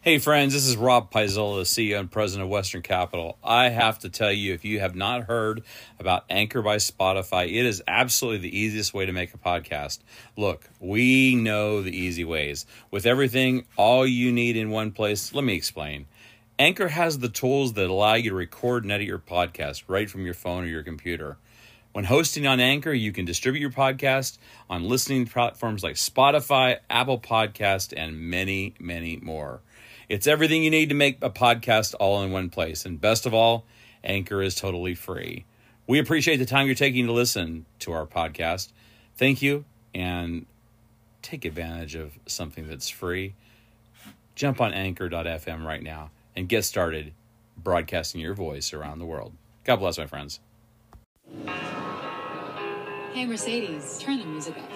Hey friends, this is Rob Paizola, CEO and President of Western Capital. I have to tell you, if you have not heard about Anchor by Spotify, it is absolutely the easiest way to make a podcast. Look, we know the easy ways. With everything, all you need in one place, let me explain. Anchor has the tools that allow you to record and edit your podcast right from your phone or your computer. When hosting on Anchor, you can distribute your podcast on listening platforms like Spotify, Apple Podcast, and many, many more. It's everything you need to make a podcast all in one place. And best of all, Anchor is totally free. We appreciate the time you're taking to listen to our podcast. Thank you, and take advantage of something that's free. Jump on anchor.fm right now and get started broadcasting your voice around the world. God bless, my friends. Hey, Mercedes, turn the music up.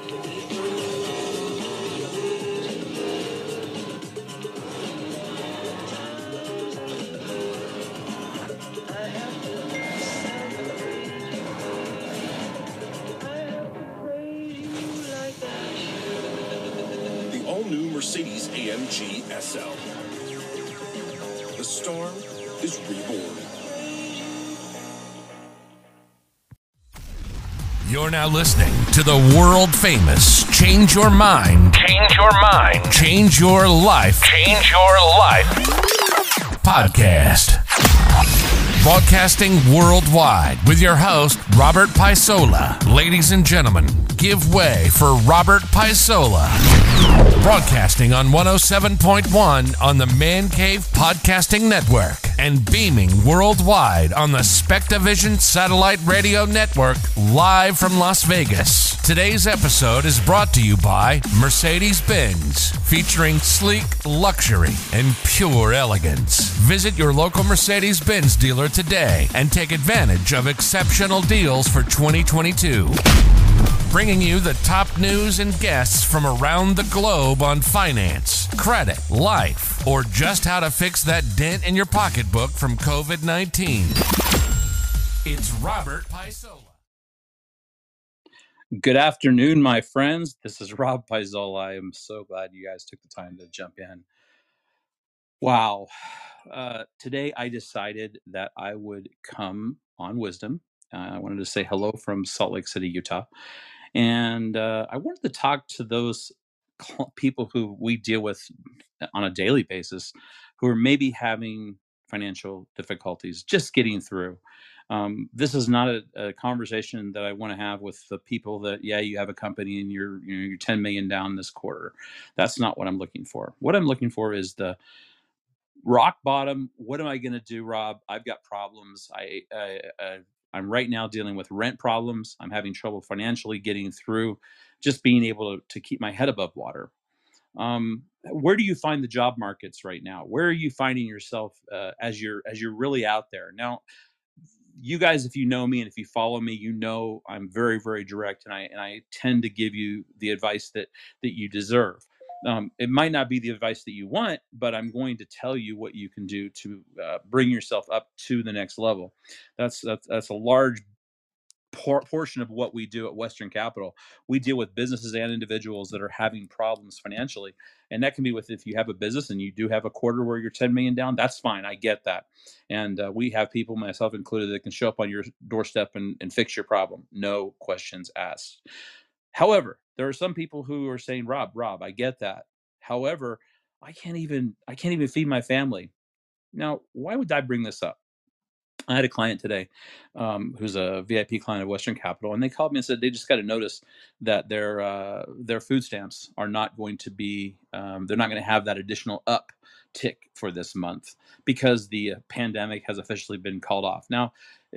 The all-new Mercedes-AMG SL. The storm is reborn. You're now listening to the world-famous Change Your Mind, Change Your Mind, Change Your Life, Change Your Life podcast. Broadcasting worldwide with your host, Robert Paizola. Ladies and gentlemen, give way for Robert Paizola. Broadcasting on 107.1 on the Man Cave Podcasting Network and beaming worldwide on the Spectavision Satellite Radio Network live from Las Vegas. Today's episode is brought to you by Mercedes-Benz, featuring sleek luxury and pure elegance. Visit your local Mercedes-Benz dealer today and take advantage of exceptional deals for 2022. Bringing you the top news and guests from around the globe on finance, credit, life, or just how to fix that dent in your pocketbook from COVID-19. It's Robert Paizola. Good afternoon, my friends. This is Rob Paizola. I am so glad you guys took the time to jump in. Wow. Today I decided that I would come on Wisdom. I wanted to say hello from Salt Lake City, Utah. And I wanted to talk to those people who we deal with on a daily basis who are maybe having financial difficulties, just getting through. This is not a conversation that I want to have with the people that, you have a company and you're 10 million down this quarter. That's not what I'm looking for. What I'm looking for is the rock bottom. What am I going to do, Rob? I've got problems. I'm right now dealing with rent problems. I'm having trouble financially getting through, just being able to keep my head above water. Where do you find the job markets right now? Where are you finding yourself as you're really out there? Now, you guys, if you know me and if you follow me, you know I'm very, very direct, and I tend to give you the advice that you deserve. It might not be the advice that you want, but I'm going to tell you what you can do to bring yourself up to the next level. That's a large portion of what we do at Western Capital. We deal with businesses and individuals that are having problems financially, and that can be with, if you have a business and you do have a quarter where you're 10 million down, that's fine. I get that. And we have people, myself included, that can show up on your doorstep and fix your problem. No questions asked. However, there are some people who are saying, Rob, I get that. However, I can't even feed my family. Now, why would I bring this up? I had a client today who's a VIP client of Western Capital, and they called me and said they just got a notice that their food stamps are not going to be, they're not going to have that additional uptick for this month because the pandemic has officially been called off. Now,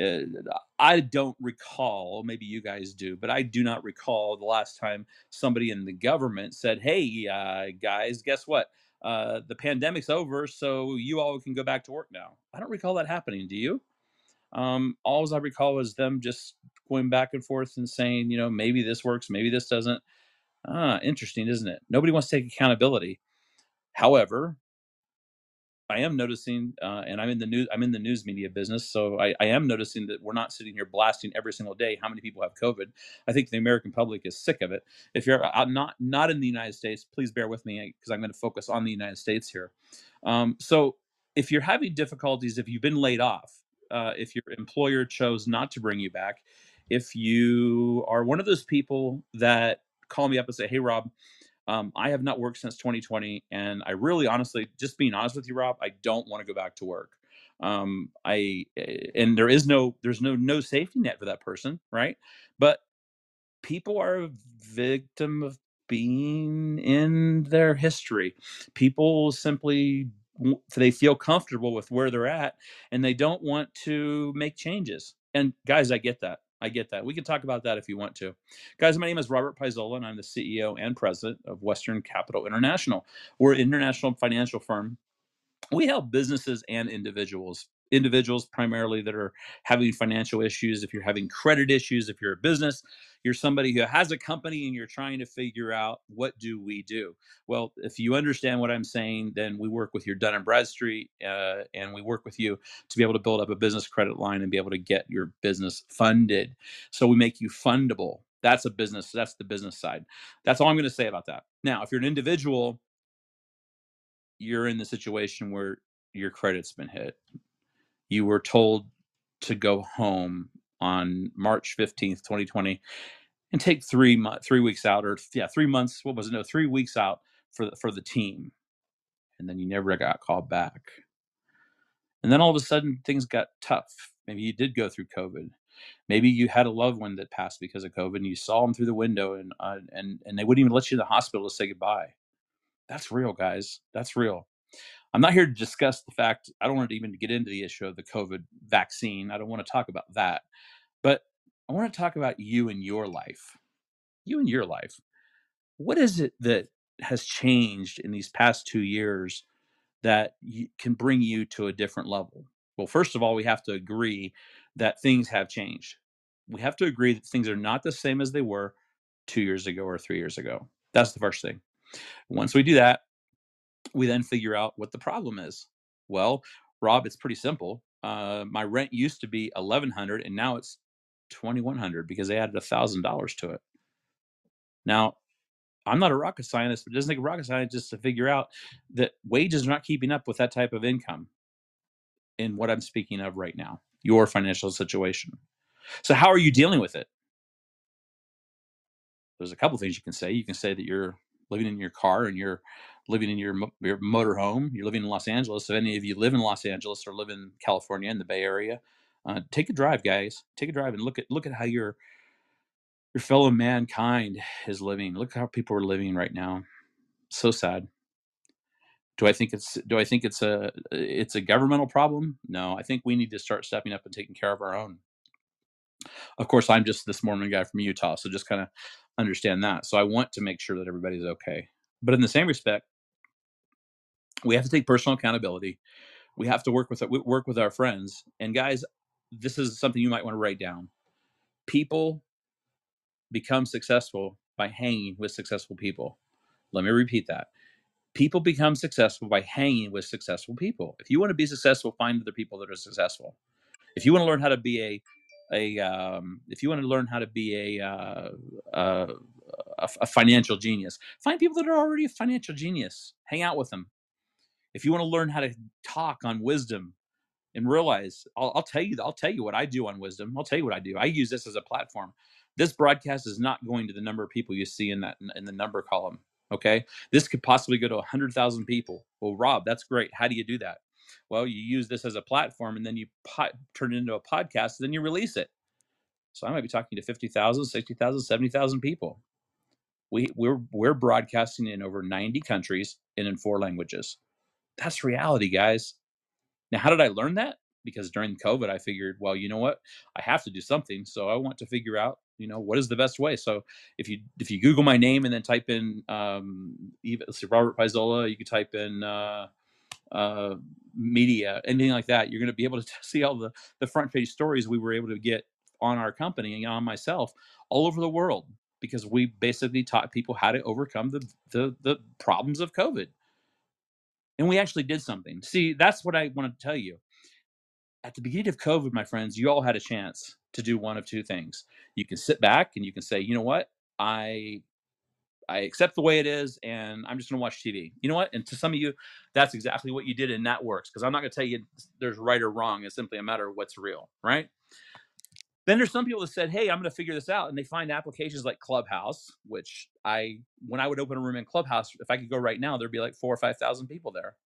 I don't recall, maybe you guys do, but I do not recall the last time somebody in the government said, hey, guys, guess what? The pandemic's over, so you all can go back to work now. I don't recall that happening. Do you? All I recall was them just going back and forth and saying, maybe this works, maybe this doesn't. Interesting, isn't it? Nobody wants to take accountability. However, I am noticing, and I'm in the news. I'm in the news media business, so I am noticing that we're not sitting here blasting every single day how many people have COVID. I think the American public is sick of it. If you're not in the United States, please bear with me because I'm going to focus on the United States here. So if you're having difficulties, if you've been laid off, if your employer chose not to bring you back, if you are one of those people that call me up and say, "Hey, Rob, I have not worked since 2020, and I really, honestly, just being honest with you, Rob, I don't want to go back to work." And there's no safety net for that person, right? But people are a victim of being in their history. People simply they feel comfortable with where they're at, and they don't want to make changes. And guys, I get that. I get that. We can talk about that if you want to. Guys, my name is Robert Paisola, and I'm the CEO and president of Western Capital International. We're an international financial firm. We help businesses and individuals primarily that are having financial issues. If you're having credit issues, if you're a business, you're somebody who has a company and you're trying to figure out, what do we do? Well, if you understand what I'm saying, then we work with your Dun and Bradstreet, and we work with you to be able to build up a business credit line and be able to get your business funded. So we make you fundable. That's a business. That's the business side. That's all I'm going to say about that. Now, if you're an individual, you're in the situation where your credit's been hit. You were told to go home on March 15th, 2020, and take 3 weeks out, or 3 months. What was it? No, 3 weeks out for the team, and then you never got called back. And then all of a sudden, things got tough. Maybe you did go through COVID. Maybe you had a loved one that passed because of COVID, and you saw them through the window, and they wouldn't even let you in the hospital to say goodbye. That's real, guys. That's real. I'm not here to discuss the fact, I don't want to even get into the issue of the COVID vaccine. I don't want to talk about that. But I want to talk about you and your life. You and your life. What is it that has changed in these past 2 years that can bring you to a different level? Well, first of all, we have to agree that things have changed. We have to agree that things are not the same as they were 2 years ago or 3 years ago. That's the first thing. Once we do that, we then figure out what the problem is. Well, Rob, it's pretty simple. My rent used to be $1,100, and now it's $2,100 because they added $1,000 to it. Now, I'm not a rocket scientist, but it doesn't take a rocket scientist to figure out that wages are not keeping up with that type of income in what I'm speaking of right now, your financial situation. So how are you dealing with it? There's a couple things you can say. You can say that you're living in your car and you're living in your motor home. You're living in Los Angeles. If any of you live in Los Angeles or live in California in the Bay Area, take a drive, guys. Take a drive and look at how your fellow mankind is living. Look how people are living right now. So sad. Do I think it's a governmental problem? No, I think we need to start stepping up and taking care of our own. Of course, I'm just this Mormon guy from Utah, so just kind of understand that. So I want to make sure that everybody's okay. But in the same respect, we have to take personal accountability. We have to work with our friends. And guys, this is something you might want to write down. People become successful by hanging with successful people. Let me repeat that. People become successful by hanging with successful people. If you want to be successful, find other people that are successful. If you want to learn how to be a financial genius, find people that are already a financial genius. Hang out with them. If you want to learn how to talk on wisdom and realize, I'll tell you what I do on wisdom. I'll tell you what I do. I use this as a platform. This broadcast is not going to the number of people you see in the number column. Okay, this could possibly go to 100,000 people. Well, Rob, that's great. How do you do that? Well, you use this as a platform, and then you turn it into a podcast, and then you release it. So I might be talking to 50,000, 60,000, 70,000 people. We're broadcasting in over 90 countries and in 4 languages. That's reality, guys. Now, how did I learn that? Because during COVID, I figured, well, you know what? I have to do something. So I want to figure out, what is the best way. So if you Google my name and then type in let's see, Robert Paisola, you could type in media, anything like that, you're going to be able to see all the front page stories we were able to get on our company and on myself all over the world, because we basically taught people how to overcome the problems of COVID. And we actually did something. See, that's what I want to tell you. At the beginning of COVID, my friends, you all had a chance to do one of two things. You can sit back and you can say, you know what? I accept the way it is, and I'm just going to watch TV. You know what? And to some of you, that's exactly what you did, and that works. Because I'm not going to tell you there's right or wrong. It's simply a matter of what's real, right? Then there's some people that said, hey, I'm going to figure this out. And they find applications like Clubhouse, which when I would open a room in Clubhouse, if I could go right now, there'd be like 4,000 or 5,000 people there.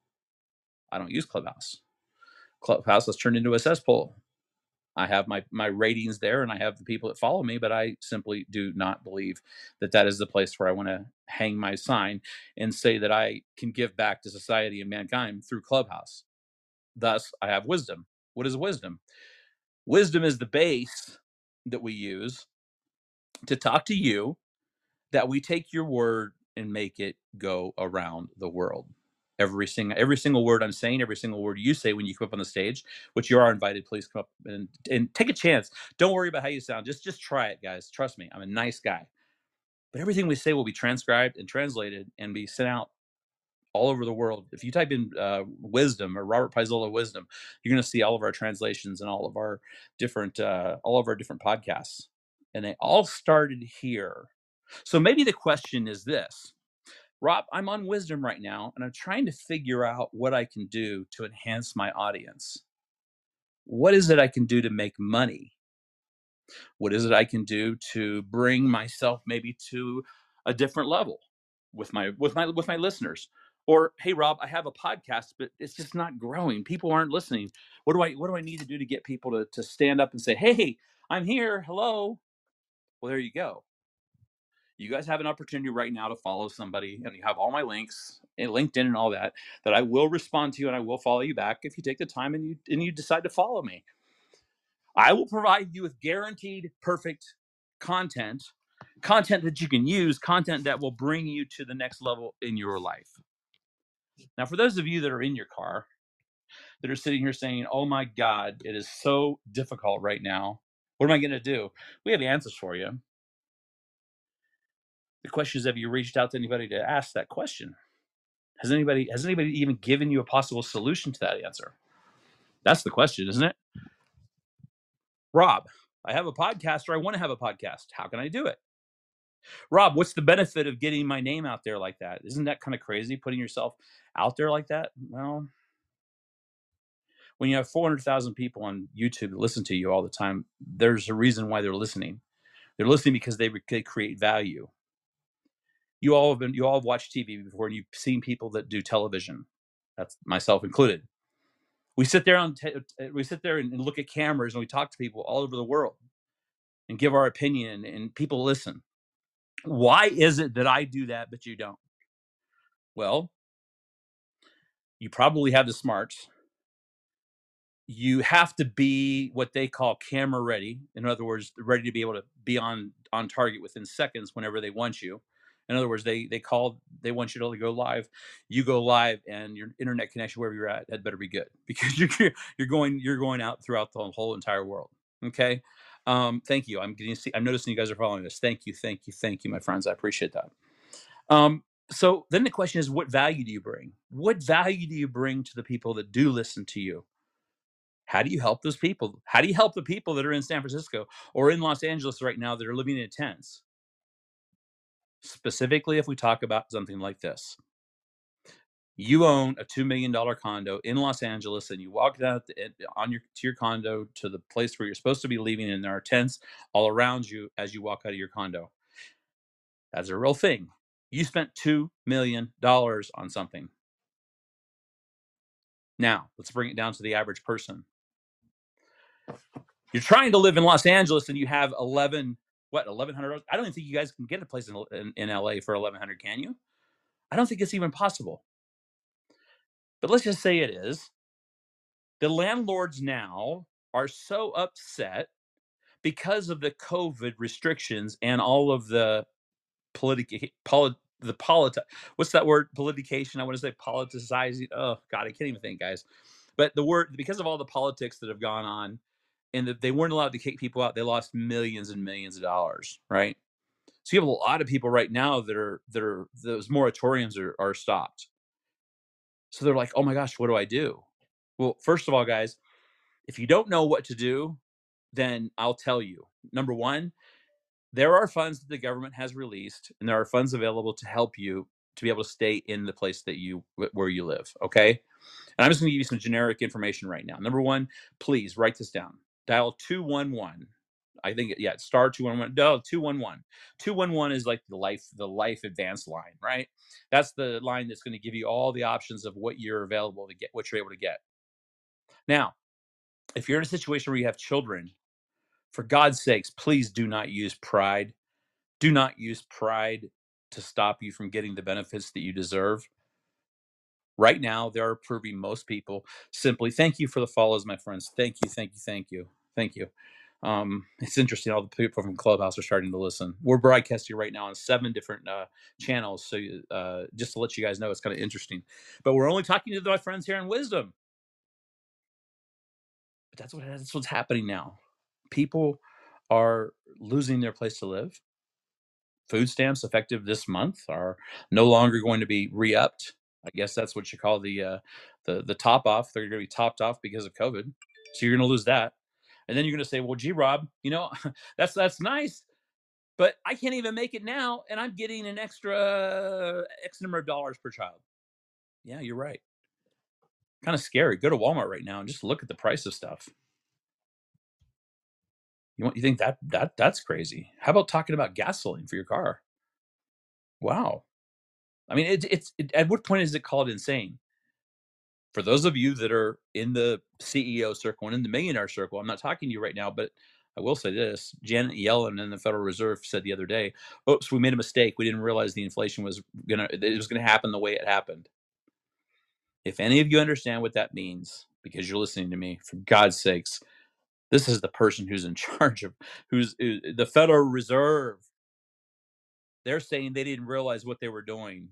I don't use Clubhouse. Clubhouse has turned into a cesspool. I have my ratings there and I have the people that follow me, but I simply do not believe that that is the place where I want to hang my sign and say that I can give back to society and mankind through Clubhouse. Thus, I have wisdom. What is wisdom? Wisdom is the base that we use to talk to you, that we take your word and make it go around the world. Every single word I'm saying, every single word you say when you come up on the stage, which you are invited, please come up and take a chance. Don't worry about how you sound. Just try it, guys. Trust me, I'm a nice guy. But everything we say will be transcribed and translated and be sent out all over the world. If you type in wisdom or Robert Paisola wisdom, you're going to see all of our translations and all of our different podcasts. And they all started here. So maybe the question is this: Rob, I'm on wisdom right now, and I'm trying to figure out what I can do to enhance my audience. What is it I can do to make money? What is it I can do to bring myself maybe to a different level with my listeners? Or, hey, Rob, I have a podcast, but it's just not growing. People aren't listening. What do I need to do to get people to stand up and say, hey, I'm here. Hello. Well, there you go. You guys have an opportunity right now to follow somebody, and you have all my links and LinkedIn and all that I will respond to you, and I will follow you back if you take the time and you decide to follow me. I will provide you with guaranteed perfect content that you can use, content that will bring you to the next level in your life. Now, for those of you that are in your car, that are sitting here saying, oh my God, it is so difficult right now. What am I going to do? We have answers for you. The question is, have you reached out to anybody to ask that question? Has anybody even given you a possible solution to that answer? That's the question, isn't it? Rob, I have a podcast, or I want to have a podcast. How can I do it? Rob, what's the benefit of getting my name out there like that? Isn't that kind of crazy, putting yourself out there like that? Well, when you have 400,000 people on YouTube that listen to you all the time, there's a reason why they're listening. They're listening because they create value. You all have watched TV before, and you've seen people that do television. That's myself included. We sit there and look at cameras, and we talk to people all over the world and give our opinion, and people listen. Why is it that I do that, but you don't? Well, you probably have the smarts. You have to be what they call camera ready. In other words, ready to be able to be on target within seconds whenever they want you. In other words, they want you to go live. You go live, and your internet connection wherever you're at, that better be good, because you're going out throughout the whole entire world. Okay. Thank you. I'm noticing you guys are following this. Thank you, my friends. I appreciate that. So then the question is, what value do you bring? What value do you bring to the people that do listen to you? How do you help those people? How do you help the people that are in San Francisco or in Los Angeles right now that are living in tents? Specifically, if we talk about something like this, you own a $2 million condo in Los Angeles, and you walk down to your condo to the place where you're supposed to be leaving, and there are tents all around you as you walk out of your condo. That's a real thing. You spent $2 million on something. Now, let's bring it down to the average person. You're trying to live in Los Angeles, and you have $1,100. I don't even think you guys can get a place in LA for $1,100, can you? I don't think it's even possible. But let's just say it is. The landlords now are so upset because of the COVID restrictions and all of the what's that word? Politication. I want to say politicizing. Oh God, I can't even think, guys. But because of all the politics that have gone on, and that they weren't allowed to kick people out, they lost millions and millions of dollars, right? So you have a lot of people right now that are those moratoriums are stopped. So they're like, oh my gosh, what do I do? Well, first of all, guys, if you don't know what to do, then I'll tell you. Number one, there are funds that the government has released, and there are funds available to help you to be able to stay in the place that where you live. Okay, and I'm just going to give you some generic information right now. Number one, please write this down. Dial 211. I think star 211. No, 211. 211 is like the life advance line, right? That's the line that's going to give you all the options of what you're available to get, what you're able to get. Now, if you're in a situation where you have children, for God's sakes, please do not use pride. Do not use pride to stop you from getting the benefits that you deserve. Right now, they're approving most people simply. Thank you for the follows, my friends. Thank you, thank you, thank you, thank you. It's interesting. All the people from Clubhouse are starting to listen. We're broadcasting right now on 7 different channels. So just to let you guys know, it's kind of interesting. But we're only talking to my friends here in Wisdom. But that's what's happening now. People are losing their place to live. Food stamps effective this month are no longer going to be re-upped. I guess that's what you call the top off. They're going to be topped off because of COVID. So you're going to lose that. And then you're going to say, well, gee, Rob, that's nice, but I can't even make it now. And I'm getting an extra X number of dollars per child. Yeah, you're right. Kind of scary. Go to Walmart right now and just look at the price of stuff. You think that's crazy? How about talking about gasoline for your car? Wow. I mean, it's at what point is it called insane? For those of you that are in the CEO circle and in the millionaire circle, I'm not talking to you right now, but I will say this. Janet Yellen and the Federal Reserve said the other day, oops, we made a mistake. We didn't realize the inflation was going to happen the way it happened. If any of you understand what that means, because you're listening to me, for God's sakes, this is the person who's in charge of, who's the Federal Reserve. They're saying they didn't realize what they were doing.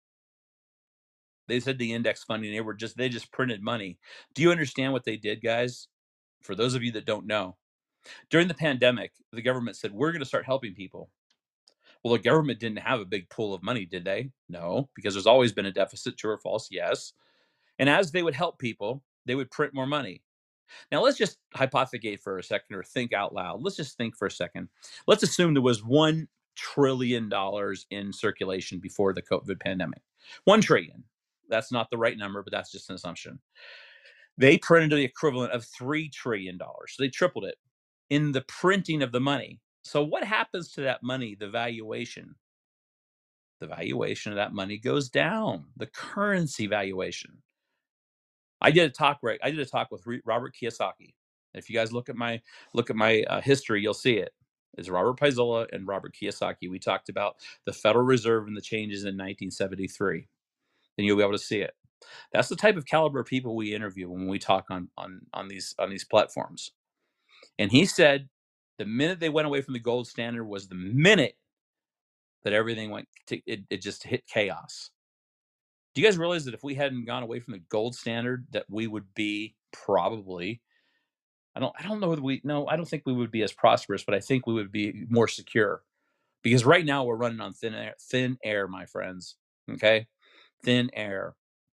They said the index funding, they just printed money. Do you understand what they did, guys? For those of you that don't know, during the pandemic, the government said, we're going to start helping people. Well, the government didn't have a big pool of money, did they? No, because there's always been a deficit, true or false, yes. And as they would help people, they would print more money. Now, let's just hypothecate for a second or think out loud. Let's just think for a second. Let's assume there was $1 trillion in circulation before the COVID pandemic. 1 trillion. That's not the right number, but that's just an assumption. They printed the equivalent of $3 trillion. So they tripled it in the printing of the money. So what happens to that money? The valuation of that money goes down. The currency valuation. I did a talk with Robert Kiyosaki. If you guys look at my history, you'll see it. It's Robert Paisola and Robert Kiyosaki. We talked about the Federal Reserve and the changes in 1973. Then you'll be able to see it. That's the type of caliber of people we interview when we talk on these platforms. And he said the minute they went away from the gold standard was the minute that everything went to, it just hit chaos. Do you guys realize that if we hadn't gone away from the gold standard, that we would be probably, I don't know whether I don't think we would be as prosperous, but I think we would be more secure, because right now we're running on thin air, my friends. Okay. Thin air.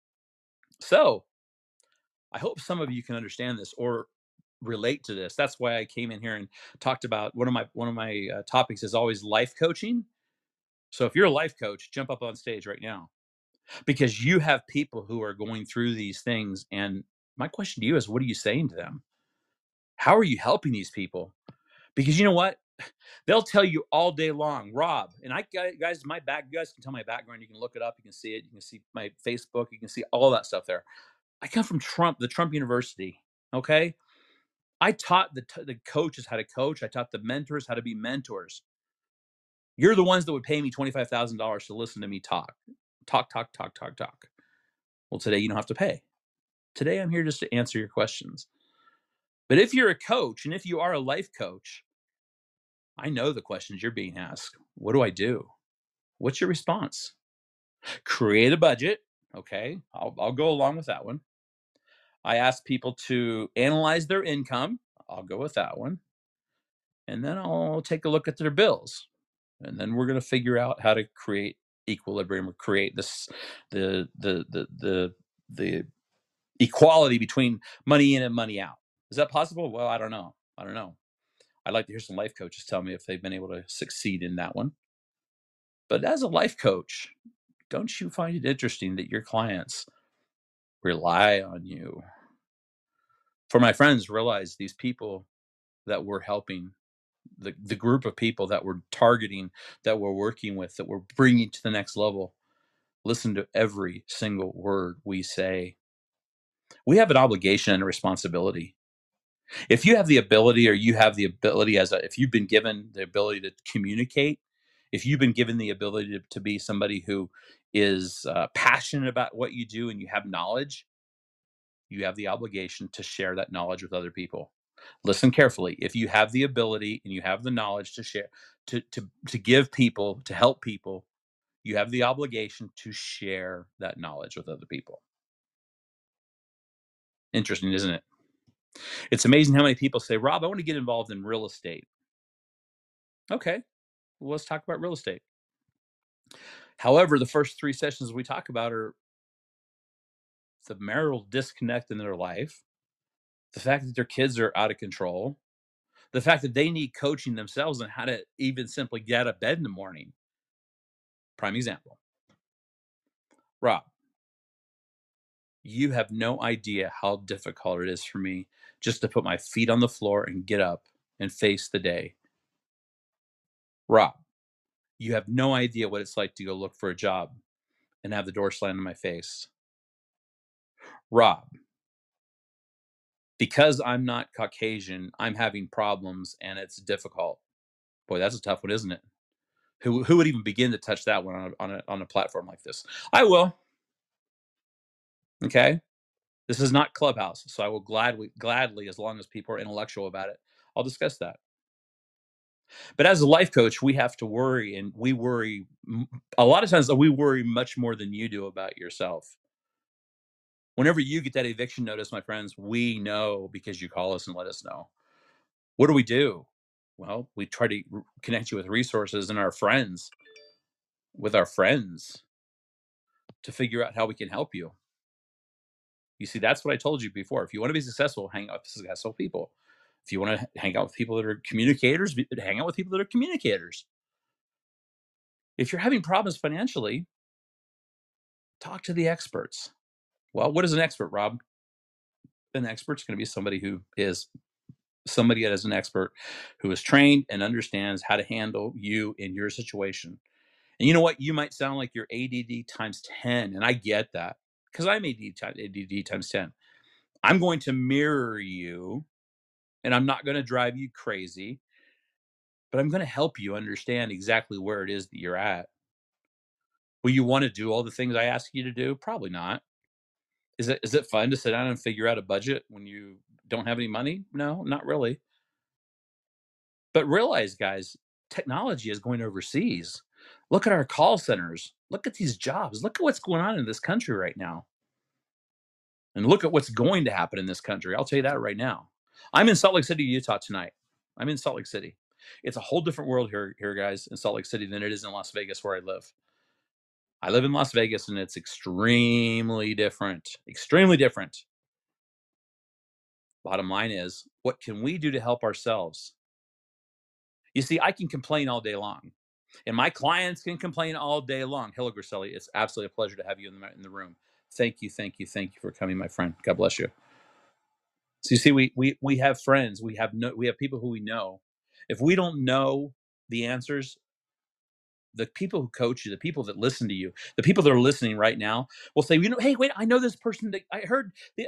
So I hope some of you can understand this or relate to this. That's why I came in here and talked about one of my topics is always life coaching. So if you're a life coach, jump up on stage right now, because you have people who are going through these things. And my question to you is, what are you saying to them? How are you helping these people? Because you know what? They'll tell you all day long, Rob, and you guys can tell my background. You can look it up. You can see it. You can see my Facebook. You can see all that stuff there. I come from the Trump University. Okay. I taught the coaches how to coach. I taught the mentors how to be mentors. You're the ones that would pay me $25,000 to listen to me talk. Well, today you don't have to pay. Today I'm here just to answer your questions. But if you're a coach and if you are a life coach, I know the questions you're being asked. What do I do? What's your response? Create a budget. Okay, I'll go along with that one. I ask people to analyze their income. I'll go with that one. And then I'll take a look at their bills. And then we're going to figure out how to create equilibrium or create the equality between money in and money out. Is that possible? Well, I don't know. I'd like to hear some life coaches tell me if they've been able to succeed in that one. But as a life coach, don't you find it interesting that your clients rely on you? For my friends, realize these people that we're helping, the group of people that we're targeting, that we're working with, that we're bringing to the next level, listen to every single word we say. We have an obligation and a responsibility. If you have the ability, or you have the ability if you've been given the ability to communicate, if you've been given the ability to be somebody who is passionate about what you do and you have knowledge, you have the obligation to share that knowledge with other people. Listen carefully. If you have the ability and you have the knowledge to share, to give people, to help people, you have the obligation to share that knowledge with other people. Interesting, isn't it? It's amazing how many people say, Rob, I want to get involved in real estate. Okay, well, let's talk about real estate. However, the first 3 sessions we talk about are the marital disconnect in their life, the fact that their kids are out of control, the fact that they need coaching themselves on how to even simply get out of bed in the morning. Prime example. Rob, you have no idea how difficult it is for me just to put my feet on the floor and get up and face the day. Rob, you have no idea what it's like to go look for a job and have the door slammed in my face. Rob, because I'm not Caucasian, I'm having problems and it's difficult. Boy, that's a tough one, isn't it? Who would even begin to touch that one on a platform like this? I will. Okay. This is not Clubhouse, so I will gladly, as long as people are intellectual about it, I'll discuss that. But as a life coach, we have to worry, and we worry a lot of times. We worry much more than you do about yourself. Whenever you get that eviction notice, my friends, we know because you call us and let us know. What do? Well, we try to connect you with resources and with our friends, to figure out how we can help you. You see, that's what I told you before. If you want to be successful, hang out with successful people. If you want to hang out with people that are communicators, hang out with people that are communicators. If you're having problems financially, talk to the experts. Well, what is an expert, Rob? An expert's going to be somebody that is an expert, who is trained and understands how to handle you in your situation. And you know what? You might sound like you're ADD times 10, and I get that, because I'm ADD times 10. I'm going to mirror you, and I'm not going to drive you crazy, but I'm going to help you understand exactly where it is that you're at. Will you want to do all the things I ask you to do? Probably not. Is it fun to sit down and figure out a budget when you don't have any money? No, not really. But realize, guys, technology is going overseas. Look at our call centers. Look at these jobs. Look at what's going on in this country right now. And look at what's going to happen in this country. I'll tell you that right now. I'm in Salt Lake City, Utah tonight. I'm in Salt Lake City. It's a whole different world here, guys, in Salt Lake City than it is in Las Vegas, where I live. I live in Las Vegas, and it's extremely different. Extremely different. Bottom line is, what can we do to help ourselves? You see, I can complain all day long, and my clients can complain all day long. Hello, Griselli. It's absolutely a pleasure to have you in the room. Thank you for coming, my friend. God bless you. So you see, we have friends. We have people who we know. If we don't know the answers, the people who coach you, the people that listen to you, the people that are listening right now will say, hey, wait, I know this person that I heard.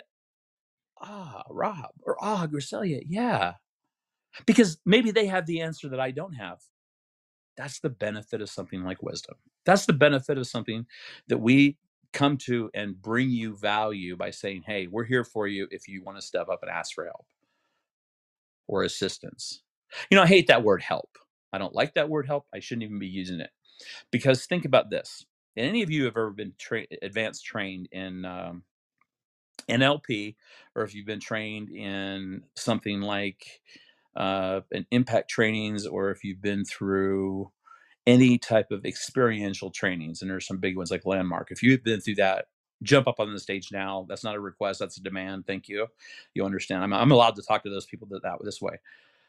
Rob, or Griselia, yeah. Because maybe they have the answer that I don't have. That's the benefit of something like wisdom. That's the benefit of something that we come to and bring you value by saying, hey, we're here for you if you want to step up and ask for help or assistance. I hate that word help. I don't like that word help. I shouldn't even be using it. Because think about this. And any of you have ever been advanced trained in NLP, or if you've been trained in something like an impact trainings, or if you've been through any type of experiential trainings, and there's some big ones like Landmark. If you've been through that, jump up on the stage now. That's not a request. That's a demand. Thank you. You understand. I'm allowed to talk to those people that this way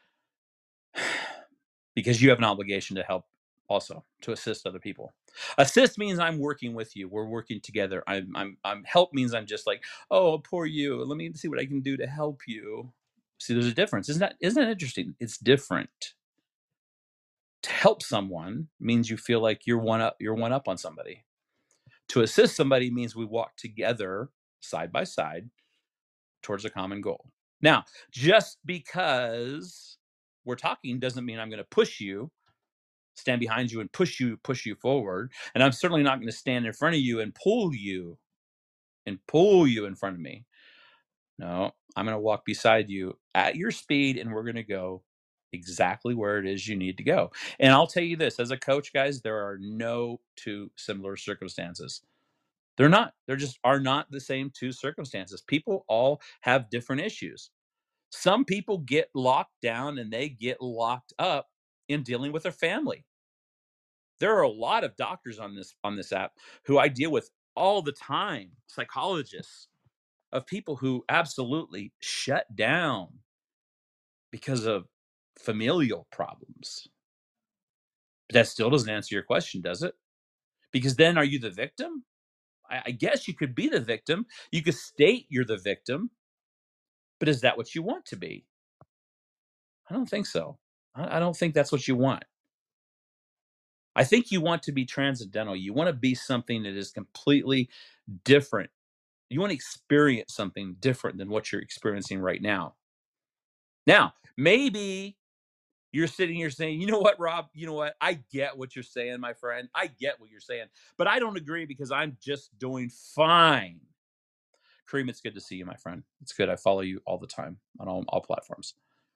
because you have an obligation to help also, to assist other people. Assist means I'm working with you. We're working together. I'm help means I'm just like, oh, poor you. Let me see what I can do to help you. See, there's a difference. Isn't that interesting? It's different. To help someone means you feel like you're one up on somebody. To assist somebody means we walk together side by side towards a common goal. Now, just because we're talking doesn't mean I'm going to push you, stand behind you and push you forward. And I'm certainly not going to stand in front of you and pull you in front of me. No, I'm going to walk beside you at your speed, and we're going to go exactly where it is you need to go. And I'll tell you this, as a coach, guys, there are no two similar circumstances. They're not. There just are not the same two circumstances. People all have different issues. Some people get locked down and they get locked up in dealing with their family. There are a lot of doctors on this app who I deal with all the time, psychologists, of people who absolutely shut down because of familial problems. But that still doesn't answer your question, does it? Because then are you the victim? I guess you could be the victim. You could state you're the victim, but is that what you want to be? I don't think so. I don't think that's what you want. I think you want to be transcendental. You want to be something that is completely different. You want to experience something different than what you're experiencing right now. Now, maybe you're sitting here saying, you know what, Rob, you know what? I get what you're saying, my friend. I get what you're saying, but I don't agree because I'm just doing fine. Kareem, it's good to see you, my friend. It's good. I follow you all the time on all platforms.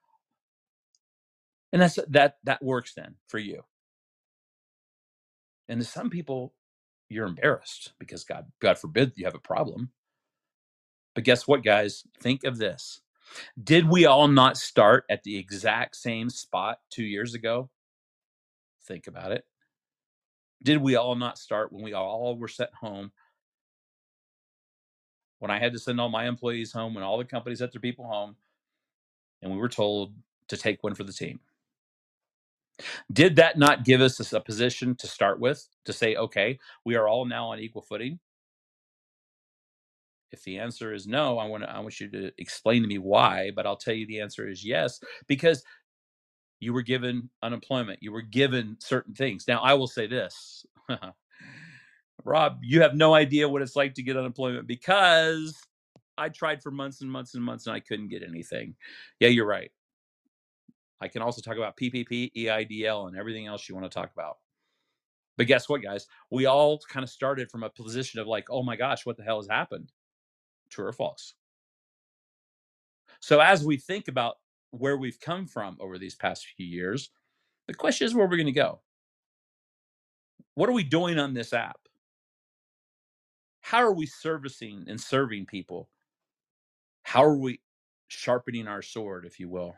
And that works then for you. And to some people, you're embarrassed because God forbid you have a problem. But guess what, guys? Think of this. Did we all not start at the exact same spot 2 years ago? Think about it. Did we all not start when we all were sent home? When I had to send all my employees home, when all the companies sent their people home, and we were told to take one for the team. Did that not give us a position to start with, to say, okay, we are all now on equal footing? If the answer is no, I want you to explain to me why, but I'll tell you the answer is yes, because you were given unemployment. You were given certain things. Now, I will say this, Rob, you have no idea what it's like to get unemployment because I tried for months and months and months and I couldn't get anything. Yeah, you're right. I can also talk about PPP, EIDL, and everything else you want to talk about. But guess what, guys? We all kind of started from a position of like, oh my gosh, what the hell has happened? True or false? So as we think about where we've come from over these past few years, the question is where we're going to go. What are we doing on this app? How are we servicing and serving people? How are we sharpening our sword, if you will?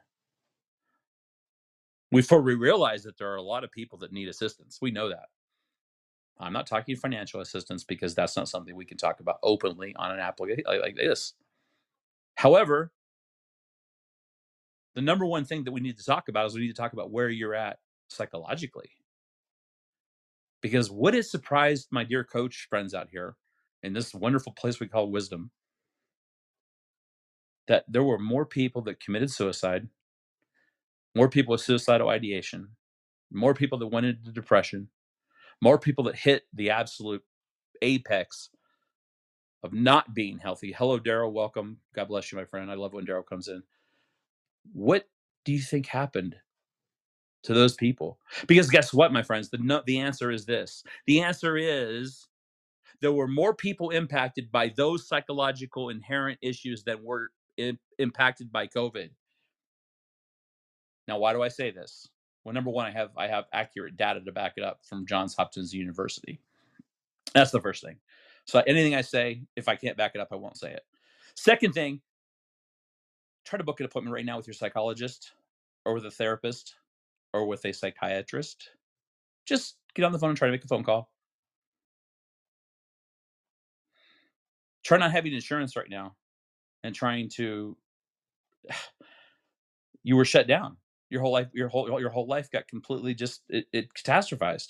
Before we realize that there are a lot of people that need assistance. We know that. I'm not talking financial assistance because that's not something we can talk about openly on an application like this. However, the number one thing that we need to talk about is we need to talk about where you're at psychologically. Because what has surprised my dear coach friends out here in this wonderful place we call Wisdom, that there were more people that committed suicide, more people with suicidal ideation, more people that went into depression, more people that hit the absolute apex of not being healthy. Hello, Daryl. Welcome. God bless you, my friend. I love when Daryl comes in. What do you think happened to those people? Because guess what, my friends? The answer is this. The answer is there were more people impacted by those psychological inherent issues than were impacted by COVID. Now, why do I say this? Well, number one, I have accurate data to back it up from Johns Hopkins University. That's the first thing. So anything I say, if I can't back it up, I won't say it. Second thing, try to book an appointment right now with your psychologist or with a therapist or with a psychiatrist. Just get on the phone and try to make a phone call. Try not having insurance right now and trying to, you were shut down. Your whole life got completely just, it catastrophized.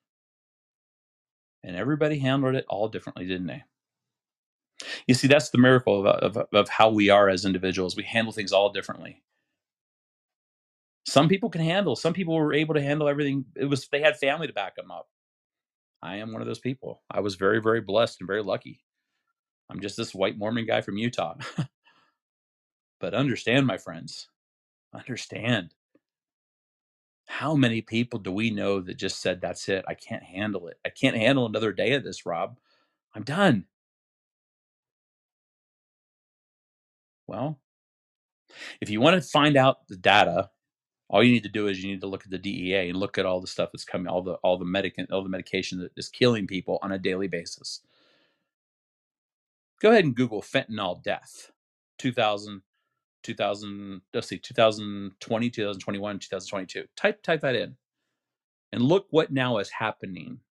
And everybody handled it all differently, didn't they? You see, that's the miracle of how we are as individuals. We handle things all differently. Some people can handle, some people were able to handle everything. They had family to back them up. I am one of those people. I was very, very blessed and very lucky. I'm just this white Mormon guy from Utah. But understand, my friends, understand. How many people do we know that just said, that's it, I can't handle it. I can't handle another day of this, Rob. I'm done. Well, if you want to find out the data, all you need to do is you need to look at the DEA and look at all the stuff that's coming, all the medication that is killing people on a daily basis. Go ahead and Google fentanyl death, 2020, 2021, 2022. Type that in, and look what now is happening.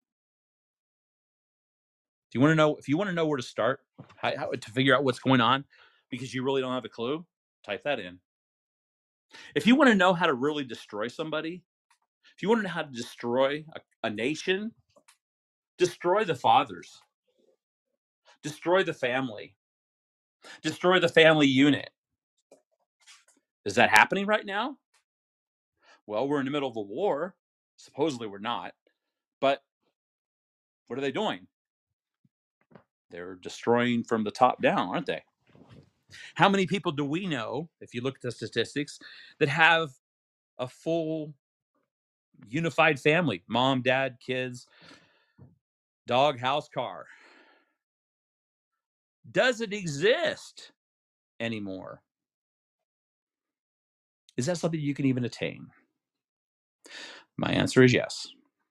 If you want to know where to start, how to figure out what's going on, because you really don't have a clue, type that in. If you want to know how to really destroy somebody, if you want to know how to destroy a nation, destroy the fathers, destroy the family, destroy the family unit. Is that happening right now? Well, we're in the middle of a war. Supposedly we're not. But what are they doing? They're destroying from the top down, aren't they? How many people do we know, if you look at the statistics, that have a full unified family? Mom, dad, kids, dog, house, car. Does it exist anymore? Is that something you can even attain? My answer is yes.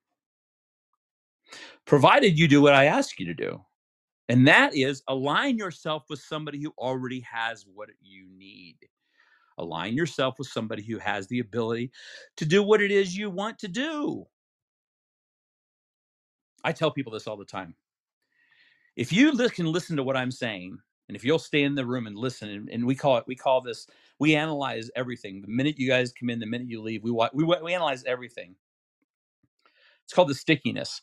Provided you do what I ask you to do. And that is align yourself with somebody who already has what you need. Align yourself with somebody who has the ability to do what it is you want to do. I tell people this all the time. If you can listen to what I'm saying, and if you'll stay in the room and listen, and we analyze everything. The minute you guys come in, the minute you leave, we analyze everything. It's called the stickiness.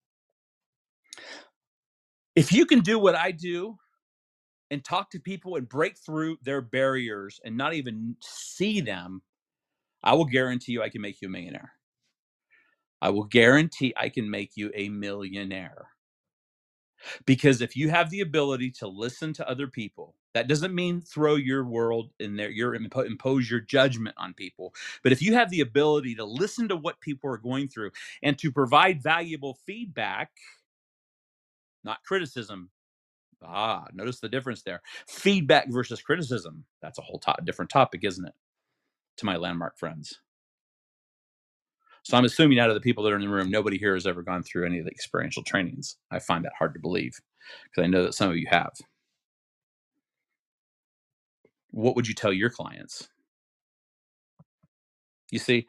If you can do what I do and talk to people and break through their barriers and not even see them, I will guarantee you I can make you a millionaire. I will guarantee I can make you a millionaire. Because if you have the ability to listen to other people, that doesn't mean throw your world in there, impose your judgment on people. But if you have the ability to listen to what people are going through and to provide valuable feedback, not criticism. Notice the difference there. Feedback versus criticism. That's a whole different topic, isn't it? To my landmark friends. So I'm assuming out of the people that are in the room, nobody here has ever gone through any of the experiential trainings. I find that hard to believe because I know that some of you have. What would you tell your clients? You see,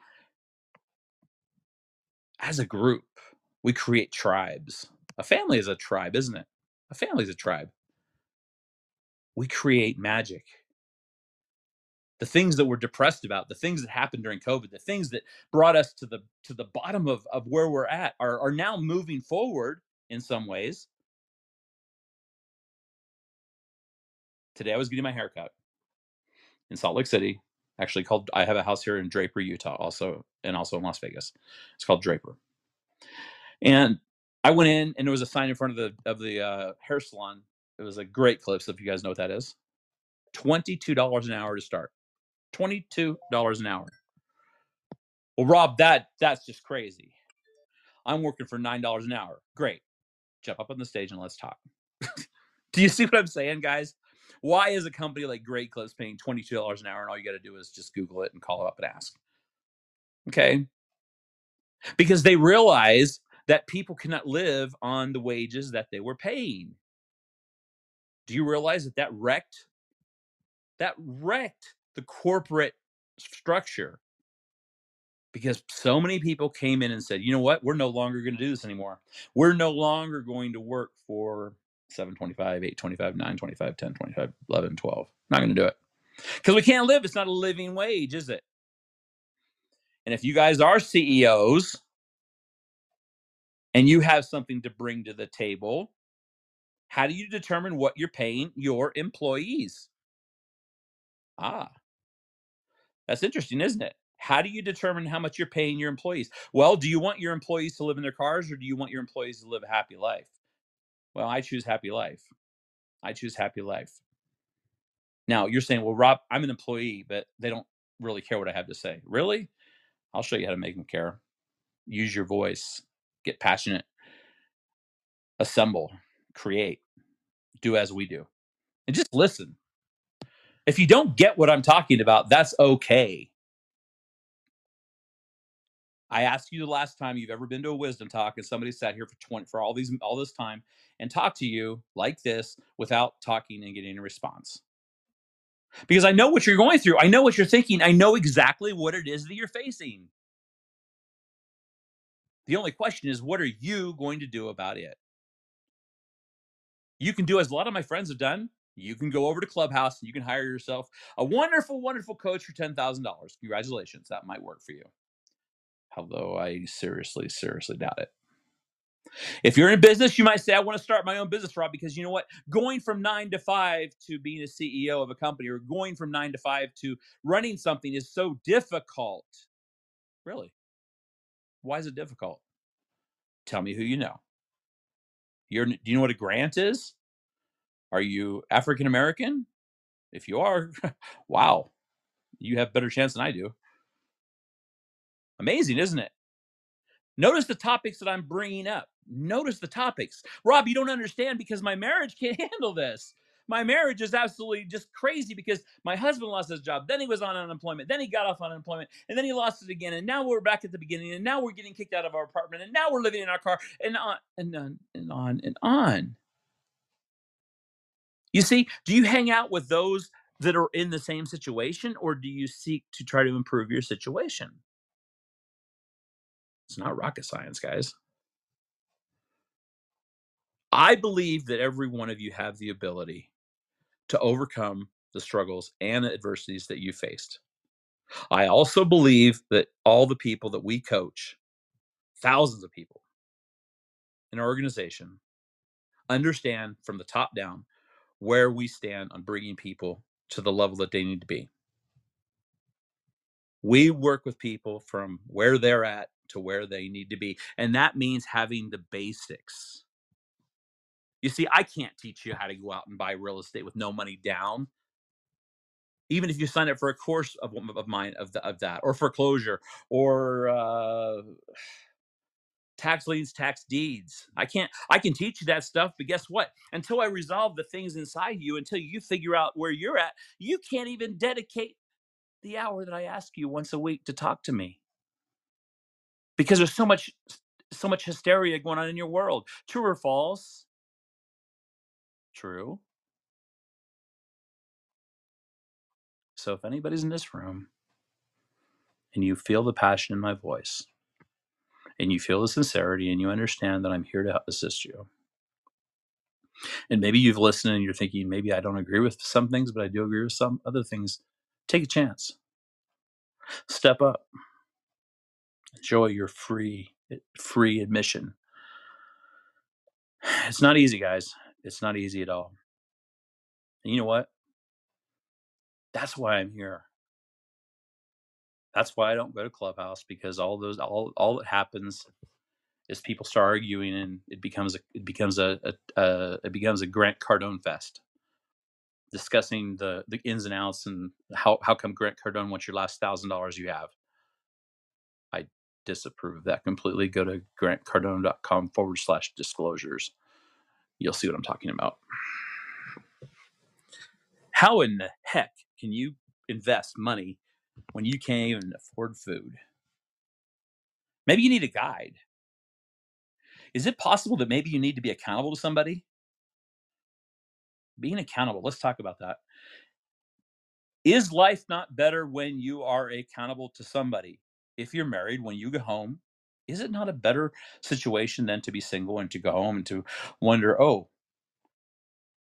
as a group, we create tribes. A family is a tribe, isn't it? A family is a tribe. We create magic. The things that we're depressed about, the things that happened during COVID, the things that brought us to the bottom of where we're at are now moving forward in some ways. Today I was getting my hair cut in Salt Lake City. Actually, I have a house here in Draper, Utah, also in Las Vegas. It's called Draper. And I went in, and there was a sign in front of the hair salon. It was a Great Clips, if you guys know what that is. $22 an hour to start. $22 an hour. Well, Rob, that's just crazy. I'm working for $9 an hour. Great. Jump up on the stage and let's talk. Do you see what I'm saying, guys? Why is a company like Great Clips paying $22 an hour, and all you got to do is just Google it and call up and ask? Okay. Because they realize that people cannot live on the wages that they were paying. Do you realize that wrecked the corporate structure? Because so many people came in and said, you know what? We're no longer going to do this anymore. We're no longer going to work for 725, 825, 925, 1025, 11, 12. Not going to do it because we can't live. It's not a living wage, is it? And if you guys are CEOs and you have something to bring to the table, how do you determine what you're paying your employees? That's interesting, isn't it? How do you determine how much you're paying your employees? Well, do you want your employees to live in their cars or do you want your employees to live a happy life? Well, I choose happy life. I choose happy life. Now, you're saying, well, Rob, I'm an employee, but they don't really care what I have to say. Really? I'll show you how to make them care. Use your voice, get passionate, assemble, create, do as we do, and just listen. If you don't get what I'm talking about, that's okay. I asked you the last time you've ever been to a wisdom talk and somebody sat here for all this time and talked to you like this without talking and getting a response. Because I know what you're going through. I know what you're thinking. I know exactly what it is that you're facing. The only question is, what are you going to do about it? You can do as a lot of my friends have done. You can go over to Clubhouse and you can hire yourself a wonderful, wonderful coach for $10,000. Congratulations. That might work for you. Although I seriously, seriously doubt it. If you're in business, you might say, I want to start my own business, Rob, because you know what? Going from 9 to 5 to being a CEO of a company or going from 9 to 5 to running something is so difficult. Really? Why is it difficult? Tell me who you know. Do you know what a grant is? Are you African American? If you are, wow, you have a better chance than I do. Amazing, isn't it? Notice the topics that I'm bringing up. Notice the topics. Rob, you don't understand because my marriage can't handle this. My marriage is absolutely just crazy because my husband lost his job. Then he was on unemployment. Then he got off on unemployment. And then he lost it again. And now we're back at the beginning. And now we're getting kicked out of our apartment. And now we're living in our car. And on and on and on and on. You see, do you hang out with those that are in the same situation or do you seek to try to improve your situation? It's not rocket science, guys. I believe that every one of you have the ability to overcome the struggles and the adversities that you faced. I also believe that all the people that we coach, thousands of people in our organization, understand from the top down where we stand on bringing people to the level that they need to be. We work with people from where they're at to where they need to be. And that means having the basics. You see, I can't teach you how to go out and buy real estate with no money down. Even if you sign up for a course of mine of that, or foreclosure, or tax liens, tax deeds. I can teach you that stuff, but guess what? Until I resolve the things inside you, until you figure out where you're at, you can't even dedicate the hour that I ask you once a week to talk to me. Because there's so much hysteria going on in your world. True or false? True. So if anybody's in this room and you feel the passion in my voice and you feel the sincerity and you understand that I'm here to assist you, and maybe you've listened and you're thinking, maybe I don't agree with some things, but I do agree with some other things, take a chance. Step up. Enjoy your free admission. It's not easy, guys. It's not easy at all. And you know what? That's why I'm here. That's why I don't go to Clubhouse, because all that happens is people start arguing and it becomes a Grant Cardone fest, discussing the ins and outs and how come Grant Cardone wants your last $1,000 you have. I disapprove of that completely. Go to grantcardone.com/disclosures. You'll see what I'm talking about. How in the heck can you invest money when you can't even afford food? Maybe you need a guide. Is it possible that maybe you need to be accountable to somebody? Being accountable, let's talk about that. Is life not better when you are accountable to somebody? If you're married, when you go home, is it not a better situation than to be single and to go home and to wonder, oh,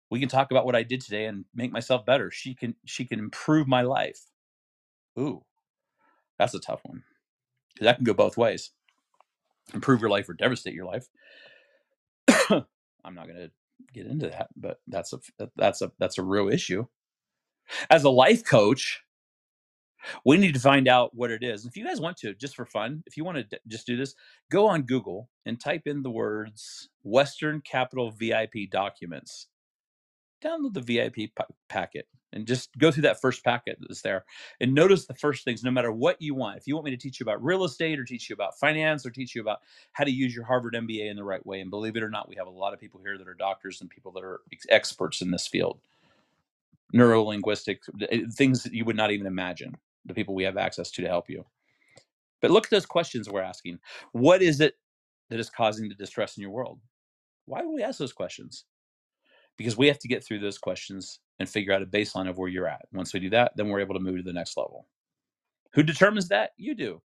We can talk about what I did today and make myself better. She can improve my life. Ooh, that's a tough one. That can go both ways. Improve your life or devastate your life. I'm not going to get into that, but that's a real issue. As a life coach, we need to find out what it is. If you guys want to, just for fun, if you want to just do this, go on Google and type in the words Western Capital VIP documents. Download the VIP packet and just go through that first packet that's there. And notice the first things, no matter what you want. If you want me to teach you about real estate or teach you about finance or teach you about how to use your Harvard MBA in the right way, and believe it or not, we have a lot of people here that are doctors and people that are experts in this field. Neurolinguistic, things that you would not even imagine, the people we have access to help you. But look at those questions we're asking. What is it that is causing the distress in your world? Why do we ask those questions? Because we have to get through those questions and figure out a baseline of where you're at. Once we do that, then we're able to move to the next level. Who determines that? You do.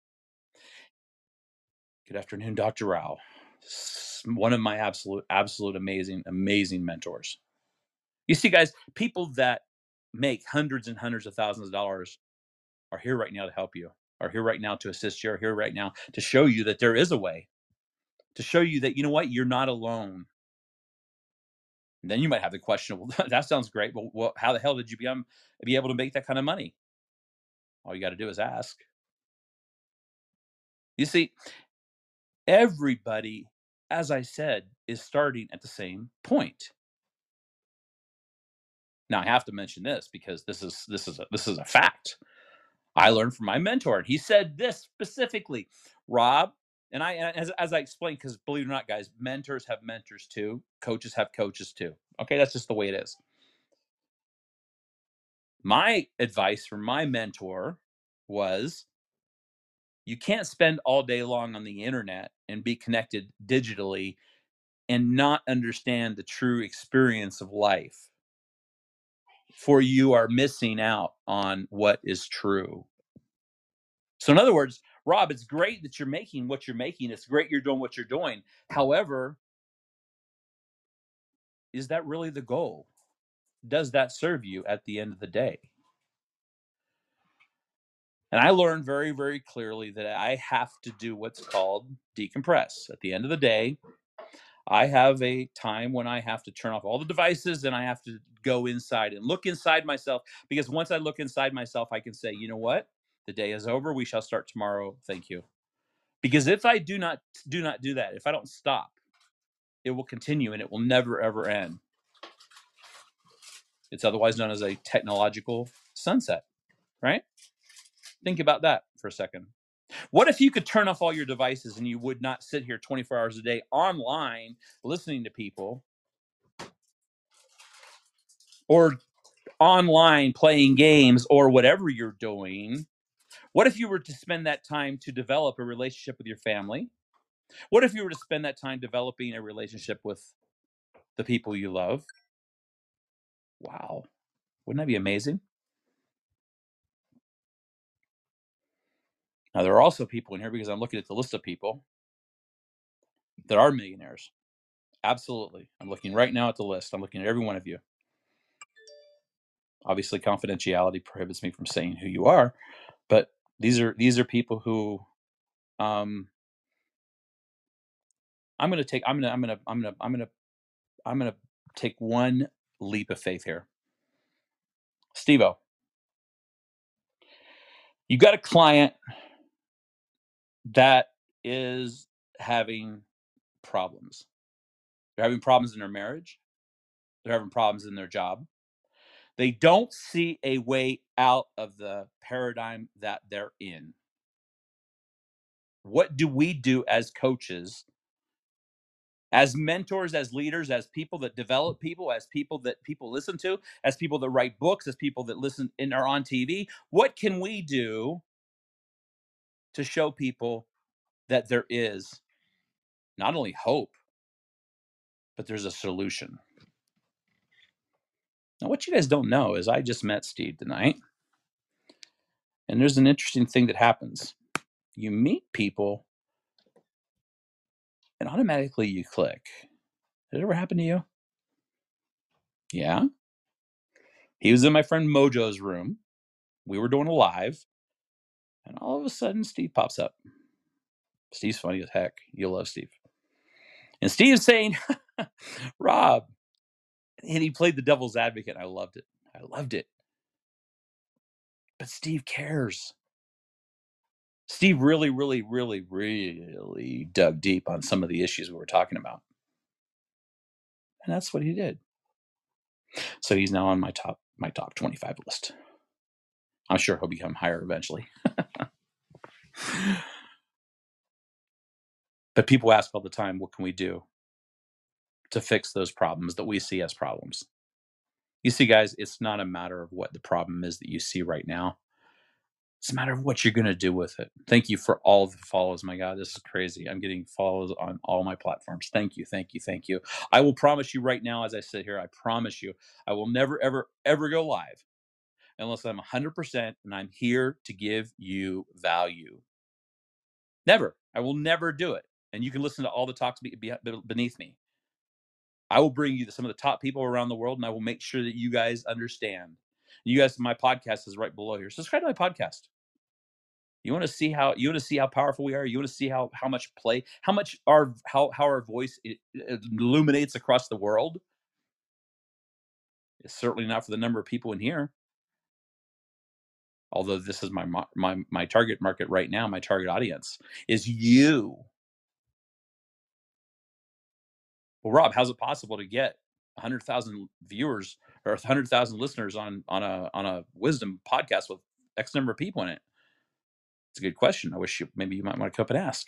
Good afternoon, Dr. Rao. One of my absolute amazing mentors. You see, guys, people that make hundreds and hundreds of thousands of dollars are here right now to help you, are here right now to assist you, are here right now to show you that there is a way, to show you that, you know what, you're not alone. And then you might have the question, well, that sounds great, but how the hell did you be able to make that kind of money? All you got to do is ask. You see, everybody, as I said, is starting at the same point. Now, I have to mention this because this is a fact. I learned from my mentor, and he said this specifically, Rob. And as I explained, because believe it or not, guys, mentors have mentors too. Coaches have coaches too. Okay, that's just the way it is. My advice from my mentor was, you can't spend all day long on the internet and be connected digitally and not understand the true experience of life. For you are missing out on what is true. So in other words, Rob, it's great that you're making what you're making. It's great you're doing what you're doing. However, is that really the goal? Does that serve you at the end of the day? And I learned very, very clearly that I have to do what's called decompress. At the end of the day, I have a time when I have to turn off all the devices and I have to go inside and look inside myself, because once I look inside myself, I can say, you know what? The day is over. We shall start tomorrow. Thank you. Because if I do not do that, if I don't stop, it will continue and it will never, ever end. It's otherwise known as a technological sunset, right? Think about that for a second. What if you could turn off all your devices and you would not sit here 24 hours a day online listening to people, or online playing games, or whatever you're doing? What if you were to spend that time to develop a relationship with your family? What if you were to spend that time developing a relationship with the people you love? Wow. Wouldn't that be amazing? Now, there are also people in here, because I'm looking at the list of people that are millionaires. Absolutely. I'm looking right now at the list. I'm looking at every one of you. Obviously, confidentiality prohibits me from saying who you are, but these are people who I'm going to take one leap of faith here. Steve-O, you got a client that is having problems. They're having problems in their marriage. They're having problems in their job. They don't see a way out of the paradigm that they're in. What do we do as coaches, as mentors, as leaders, as people that develop people, as people that people listen to, as people that write books, as people that listen and are on TV? What can we do to show people that there is not only hope, but there's a solution? Now, what you guys don't know is I just met Steve tonight, and there's an interesting thing that happens. You meet people, and automatically you click. Did it ever happen to you? Yeah. He was in my friend Mojo's room. We were doing a live, and all of a sudden Steve pops up. Steve's funny as heck. You'll love Steve. And Steve's saying, Rob, and he played the devil's advocate. I loved it. I loved it. But Steve cares. Steve really, really, really, really dug deep on some of the issues we were talking about. And that's what he did. So he's now on my top 25 list. I'm sure he'll become higher eventually. But people ask all the time, what can we do to fix those problems that we see as problems? You see, guys, it's not a matter of what the problem is that you see right now. It's a matter of what you're going to do with it. Thank you for all the follows. My God, this is crazy. I'm getting follows on all my platforms. Thank you, thank you, thank you. I will promise you right now, as I sit here, I promise you, I will never, ever, ever go live unless I'm 100% and I'm here to give you value. Never. I will never do it. And you can listen to all the talks beneath me. I will bring you some of the top people around the world, and I will make sure that you guys understand. You guys, my podcast is right below here. Subscribe to my podcast. You want to see how powerful we are. You want to see how much play, how our voice it illuminates across the world. It's certainly not for the number of people in here. Although this is my target market right now, my target audience is you. Well, Rob, how's it possible to get 100,000 viewers or 100,000 listeners on a wisdom podcast with X number of people in it? It's a good question. I wish maybe you might want to come up and ask.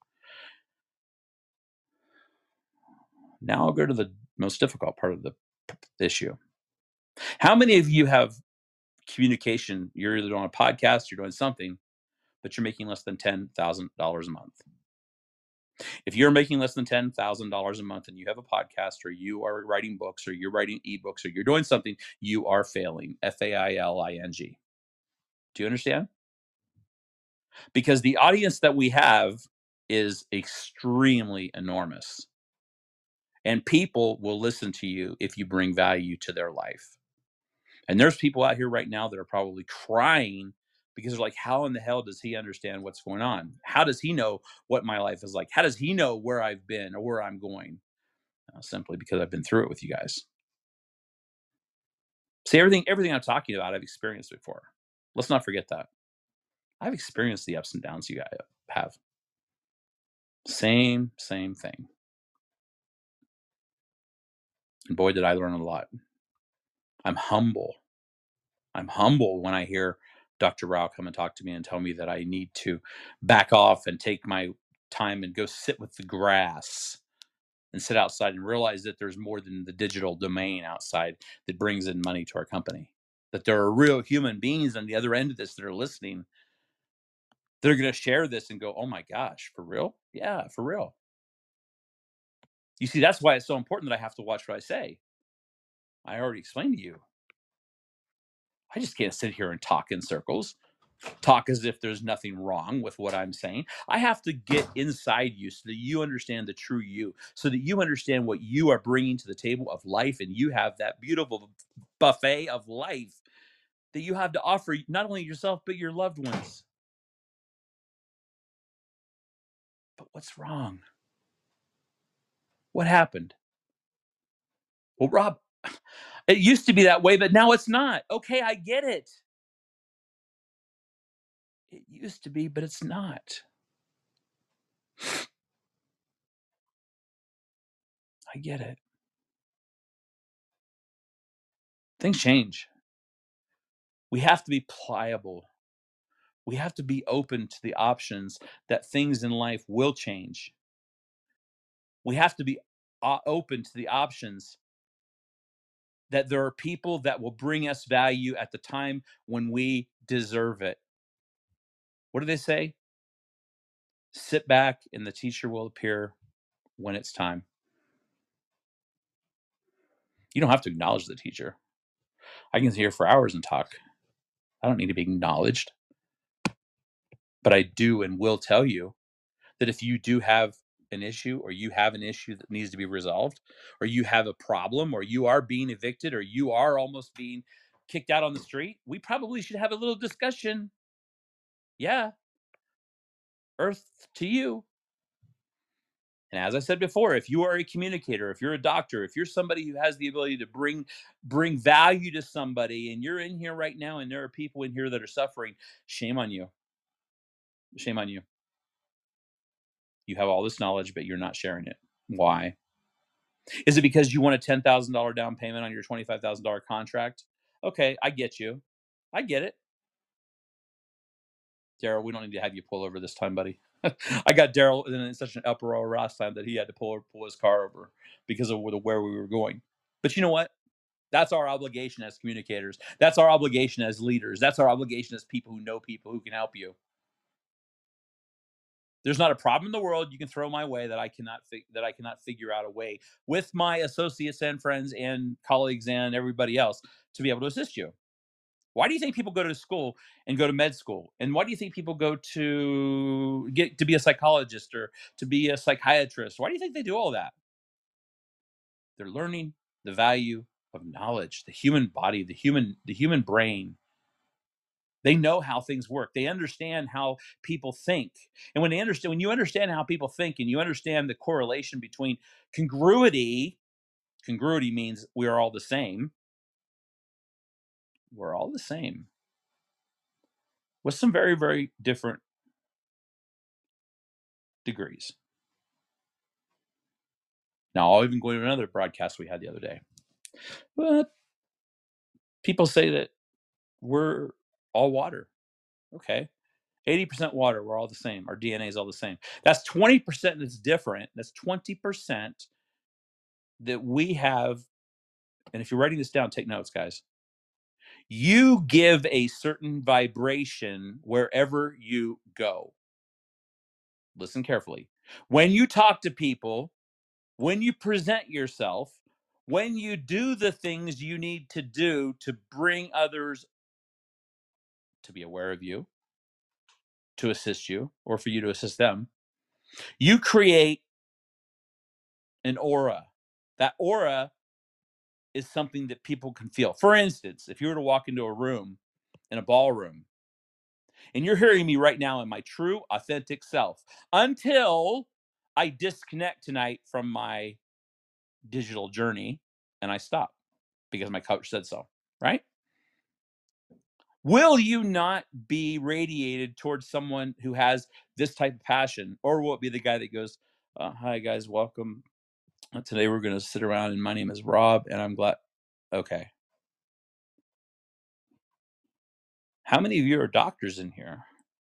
Now I'll go to the most difficult part of the issue. How many of you have communication? You're either on a podcast, you're doing something, but you're making less than $10,000 a month. If you're making less than $10,000 a month and you have a podcast, or you are writing books, or you're writing ebooks, or you're doing something, you are failing. Failing. Do you understand? Because the audience that we have is extremely enormous. And people will listen to you if you bring value to their life. And there's people out here right now that are probably crying because they're like, how in the hell does he understand what's going on? How does he know what my life is like? How does he know where I've been or where I'm going? Simply because I've been through it with you guys. See, everything I'm talking about, I've experienced before. Let's not forget that. I've experienced the ups and downs you guys have. Same thing. And boy, did I learn a lot. I'm humble. I'm humble when I hear Dr. Rao come and talk to me and tell me that I need to back off and take my time and go sit with the grass and sit outside and realize that there's more than the digital domain outside that brings in money to our company. That there are real human beings on the other end of this that are listening. They're going to share this and go, oh my gosh, for real? Yeah, for real. You see, that's why it's so important that I have to watch what I say. I already explained to you. I just can't sit here and talk in circles, talk as if there's nothing wrong with what I'm saying. I have to get inside you so that you understand the true you, so that you understand what you are bringing to the table of life, and you have that beautiful buffet of life that you have to offer not only yourself, but your loved ones. But what's wrong? What happened? Well, Rob, it used to be that way, but now it's not. Okay, I get it. It used to be, but it's not. I get it. Things change. We have to be pliable. We have to be open to the options that things in life will change. We have to be open to the options that there are people that will bring us value at the time when we deserve it. What do they say? Sit back and the teacher will appear when it's time. You don't have to acknowledge the teacher. I can sit here for hours and talk. I don't need to be acknowledged. But I do and will tell you that if you do have an issue, or you have an issue that needs to be resolved, or you have a problem, or you are being evicted, or you are almost being kicked out on the street, we probably should have a little discussion. Yeah, earth to you. And as I said before, if you are a communicator, if you're a doctor, if you're somebody who has the ability to bring value to somebody, and you're in here right now and there are people in here that are suffering, shame on you. Shame on you. You have all this knowledge, but you're not sharing it. Why? Is it because you want a $10,000 down payment on your $25,000 contract? Okay, I get you. I get it. Daryl, we don't need to have you pull over this time, buddy. I got Daryl in such an uproar last time that he had to pull his car over because of where we were going. But you know what? That's our obligation as communicators. That's our obligation as leaders. That's our obligation as people who know people who can help you. There's not a problem in the world you can throw my way that I cannot figure out a way with my associates and friends and colleagues and everybody else to be able to assist you. Why do you think people go to school and go to med school? And why do you think people go to get to be a psychologist or to be a psychiatrist? Why do you think they do all that? They're learning the value of knowledge, the human body, the human brain. They know how things work. They understand how people think. And when you understand how people think and you understand the correlation between congruity means we are all the same. We're all the same. With some very, very different degrees. Now, I'll even go to another broadcast we had the other day. But people say that we're all water. Okay. 80% water, we're all the same. Our DNA is all the same. That's 20% that's different. That's 20% that we have. And if you're writing this down, take notes, guys. You give a certain vibration wherever you go. Listen carefully. When you talk to people, when you present yourself, when you do the things you need to do to bring others to be aware of you, to assist you, or for you to assist them, you create an aura. That aura is something that people can feel. For instance, if you were to walk into a room, in a ballroom, and you're hearing me right now in my true, authentic self, until I disconnect tonight from my digital journey and I stop because my coach said so, right? Will you not be radiated towards someone who has this type of passion? Or will it be the guy that goes, hi, guys, welcome. Today we're going to sit around, and my name is Rob, and I'm glad. Okay. How many of you are doctors in here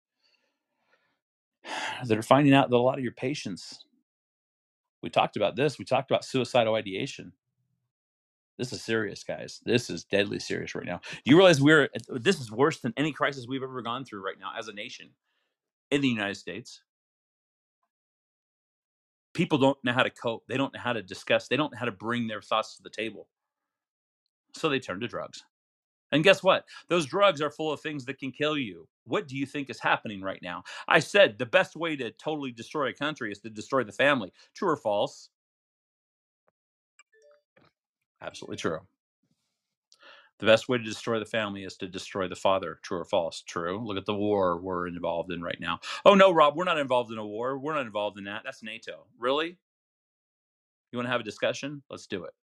that are finding out that a lot of your patients, we talked about this, we talked about suicidal ideation. This is serious, guys. This is deadly serious right now. Do you realize this is worse than any crisis we've ever gone through right now as a nation in the United States? People don't know how to cope. They don't know how to discuss. They don't know how to bring their thoughts to the table. So they turn to drugs. And guess what? Those drugs are full of things that can kill you. What do you think is happening right now? I said the best way to totally destroy a country is to destroy the family. True or false? Absolutely true. The best way to destroy the family is to destroy the father. True or false? True. Look at the war we're involved in right now. Oh, no, Rob, we're not involved in a war. We're not involved in that. That's NATO. Really? You want to have a discussion? Let's do it.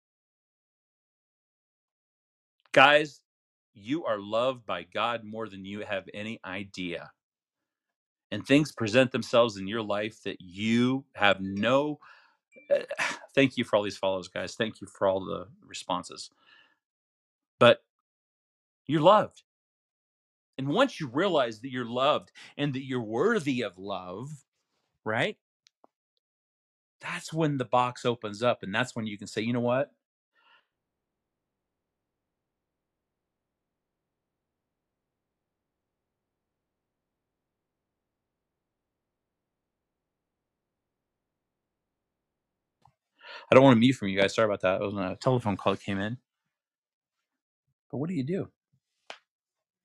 Guys, you are loved by God more than you have any idea. And things present themselves in your life that you have no. Thank you for all these follows, guys. Thank you for all the responses. But you're loved. And once you realize that you're loved and that you're worthy of love, right? That's when the box opens up. And that's when you can say, you know what? I don't want to mute from you guys. Sorry about that. It was a telephone call that came in. But what do you do?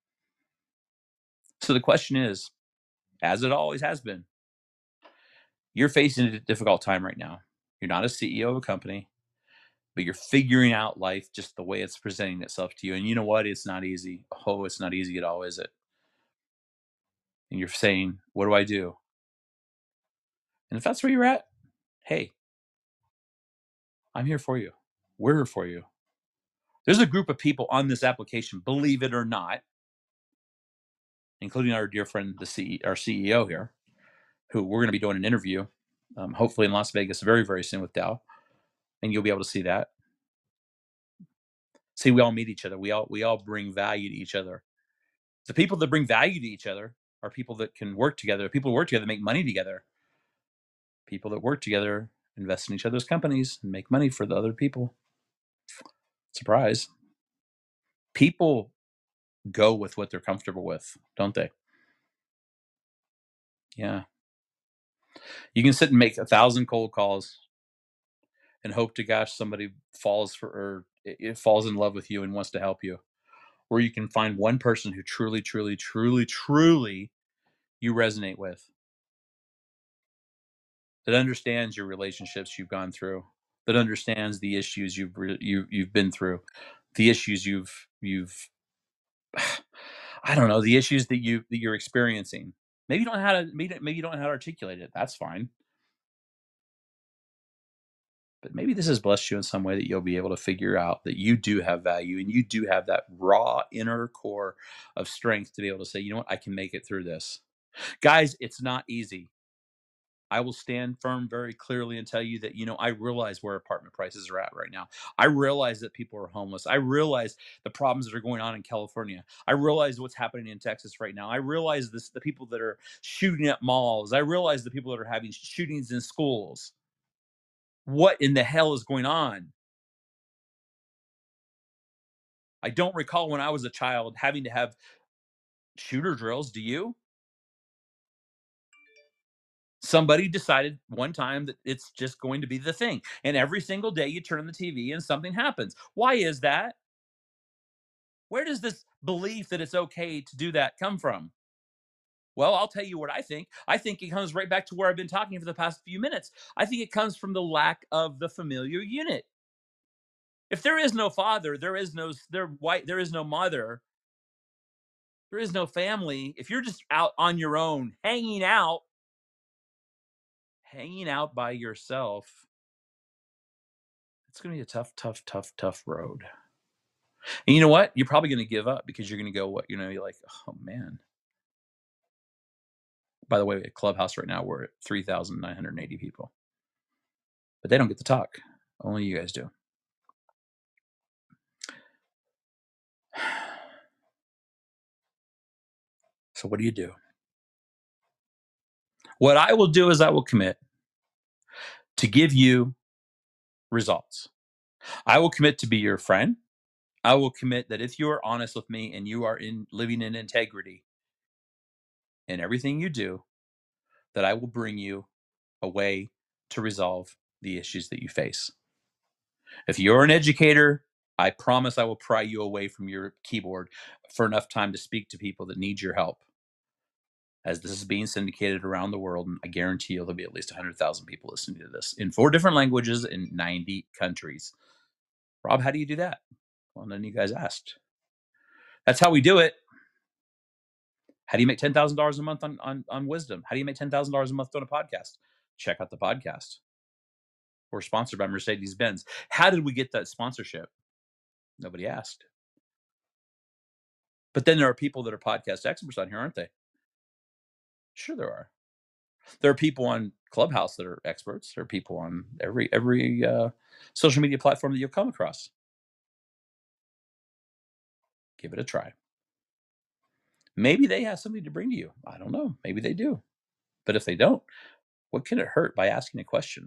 So the question is, as it always has been, You're facing a difficult time right now. You're not a CEO of a company, but you're figuring out life just the way it's presenting itself to you. And you know what? It's not easy. Oh, it's not easy at all, is it? And you're saying, what do I do? And if that's where you're at, hey, I'm here for you. We're here for you. There's a group of people on this application, believe it or not, including our dear friend, our CEO here, who we're going to be doing an interview, hopefully in Las Vegas very, very soon with Dow. And you'll be able to see that. See, we all meet each other. We all bring value to each other. The people that bring value to each other are people that can work together. People who work together make money together. People that work together invest in each other's companies and make money for the other people. Surprise. People go with what they're comfortable with, don't they? Yeah. You can sit and make 1,000 cold calls and hope to gosh somebody falls in love with you and wants to help you. Or you can find one person who truly, truly, truly, truly you resonate with, that understands your relationships you've gone through, that understands the issues you've been through, the issues you've I don't know, the issues that you're experiencing. Maybe you don't know how to articulate it. That's fine. But maybe this has blessed you in some way that you'll be able to figure out that you do have value and you do have that raw inner core of strength to be able to say, you know what, I can make it through this. Guys, it's not easy. I will stand firm very clearly and tell you that, I realize where apartment prices are at right now. I realize that people are homeless. I realize the problems that are going on in California. I realize what's happening in Texas right now. I realize the people that are shooting at malls. I realize the people that are having shootings in schools. What in the hell is going on? I don't recall when I was a child having to have shooter drills. Do you? Somebody decided one time that it's just going to be the thing. And every single day you turn on the TV and something happens. Why is that? Where does this belief that it's okay to do that come from? Well, I'll tell you what I think. I think it comes right back to where I've been talking for the past few minutes. I think it comes from the lack of the familiar unit. If there is no father, there is no mother, there is no family. If you're just out on your own, hanging out by yourself, it's going to be a tough, tough, tough, tough road. And you know what? You're probably going to give up because you're going to go, you're like, oh man. By the way, at Clubhouse right now, we're at 3,980 people. But they don't get to talk. Only you guys do. So what do you do? What I will do is I will commit to give you results. I will commit to be your friend. I will commit that if you are honest with me and you are living in integrity in everything you do, that I will bring you a way to resolve the issues that you face. If you're an educator, I promise I will pry you away from your keyboard for enough time to speak to people that need your help. As this is being syndicated around the world, and I guarantee you there'll be at least 100,000 people listening to this in 4 different languages in 90 countries. Rob, how do you do that? Well, none of you guys asked. That's how we do it. How do you make $10,000 a month on wisdom? How do you make $10,000 a month on a podcast? Check out the podcast. We're sponsored by Mercedes-Benz. How did we get that sponsorship? Nobody asked. But then there are people that are podcast experts on here, aren't they? Sure there are. There are people on Clubhouse that are experts. There are people on every social media platform that you'll come across. Give it a try. Maybe they have something to bring to you. I don't know. Maybe they do. But if they don't, what can it hurt by asking a question?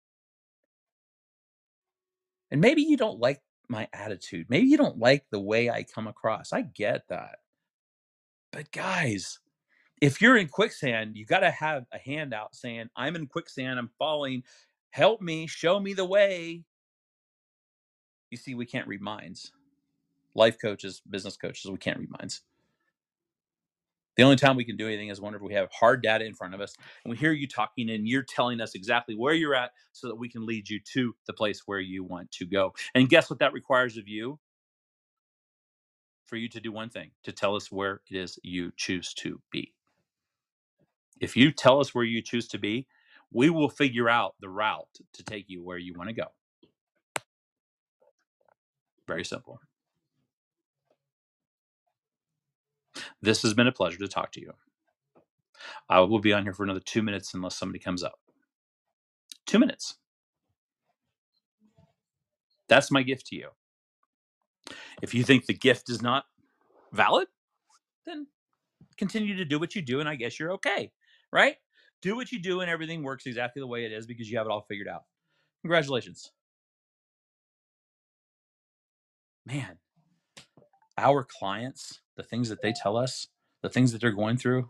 And maybe you don't like my attitude. Maybe you don't like the way I come across. I get that. But guys, if you're in quicksand, you got to have a handout saying, I'm in quicksand, I'm falling, help me, show me the way. You see, we can't read minds. Life coaches, business coaches, we can't read minds. The only time we can do anything is whenever we have hard data in front of us and we hear you talking and you're telling us exactly where you're at so that we can lead you to the place where you want to go. And guess what that requires of you? For you to do one thing, to tell us where it is you choose to be. If you tell us where you choose to be, we will figure out the route to take you where you want to go. Very simple. This has been a pleasure to talk to you. I will be on here for another 2 minutes unless somebody comes up. 2 minutes. That's my gift to you. If you think the gift is not valid, then continue to do what you do, and I guess you're okay, right? Do what you do, and everything works exactly the way it is because you have it all figured out. Congratulations. Man, our clients, the things that they tell us, the things that they're going through,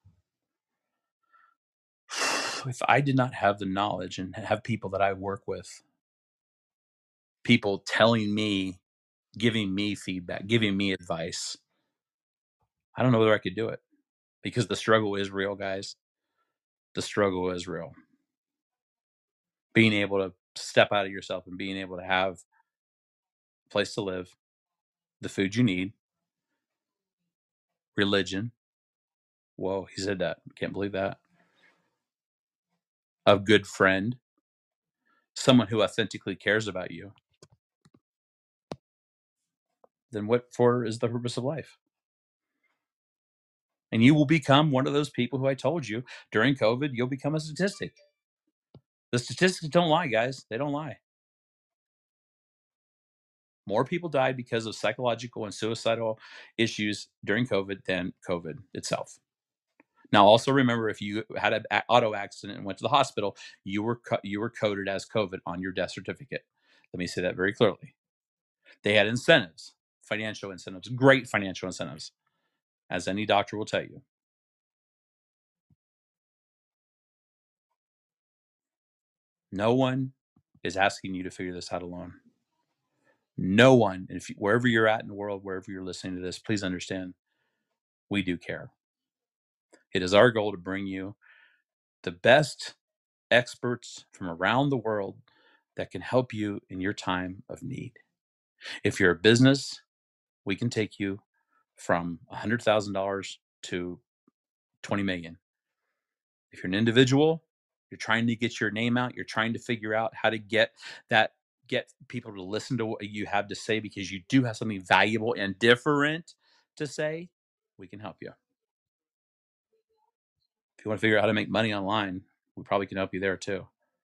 if I did not have the knowledge and have people that I work with, people telling me, giving me feedback, giving me advice, I don't know whether I could do it because the struggle is real, guys. The struggle is real. Being able to step out of yourself and being able to have a place to live, the food you need, religion. Whoa, he said that. Can't believe that. A good friend, someone who authentically cares about you. Then what for is the purpose of life? And you will become one of those people who I told you during COVID, you'll become a statistic. The statistics don't lie, guys. They don't lie. More people died because of psychological and suicidal issues during COVID than COVID itself. Now, also remember, if you had an auto accident and went to the hospital, you were coded as COVID on your death certificate. Let me say that very clearly. They had incentives, financial incentives, great financial incentives, as any doctor will tell you. No one is asking you to figure this out alone. No one, wherever you're at in the world, wherever you're listening to this, please understand, we do care. It is our goal to bring you the best experts from around the world that can help you in your time of need. If you're a business, we can take you from $100,000 to 20 million. If you're an individual, you're trying to get your name out, you're trying to figure out how to get people to listen to what you have to say because you do have something valuable and different to say, we can help you. If you want to figure out how to make money online, we probably can help you there too.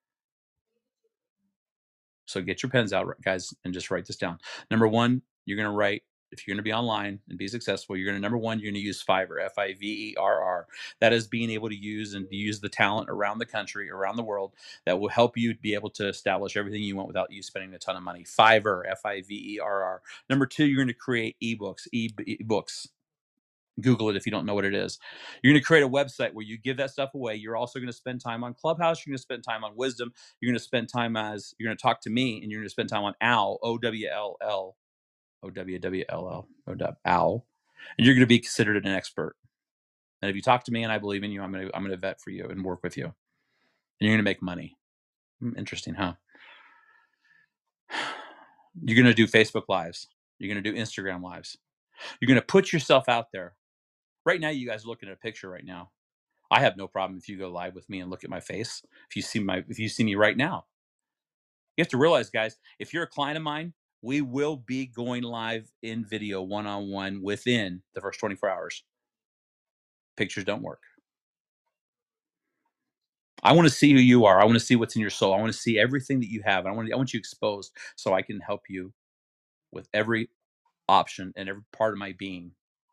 So get your pens out, guys, and just write this down. Number one, you're going to write, if you're going to be online and be successful, you're going to, number one, you're going to use Fiverr, Fiverr. That is being able to use the talent around the country, around the world that will help you be able to establish everything you want without you spending a ton of money. Fiverr, Fiverr. Number two, you're going to create ebooks. Google it if you don't know what it is. You're going to create a website where you give that stuff away. You're also going to spend time on Clubhouse. You're going to spend time on Wisdom. You're going to spend time you're going to talk to me, and you're going to spend time on OWL, OWLL, OWWLL, and you're going to be considered an expert. And if you talk to me and I believe in you, I'm going to vet for you and work with you, and you're going to make money. Interesting, huh? You're going to do Facebook Lives. You're going to do Instagram Lives. You're going to put yourself out there. Right now, you guys are looking at a picture right now. I have no problem if you go live with me and look at my face. If you see me right now, you have to realize, guys, if you're a client of mine, we will be going live in video one-on-one within the first 24 hours. Pictures don't work. I want to see who you are. I want to see what's in your soul. I want to see everything that you have. I want you exposed so I can help you with every option and every part of my being.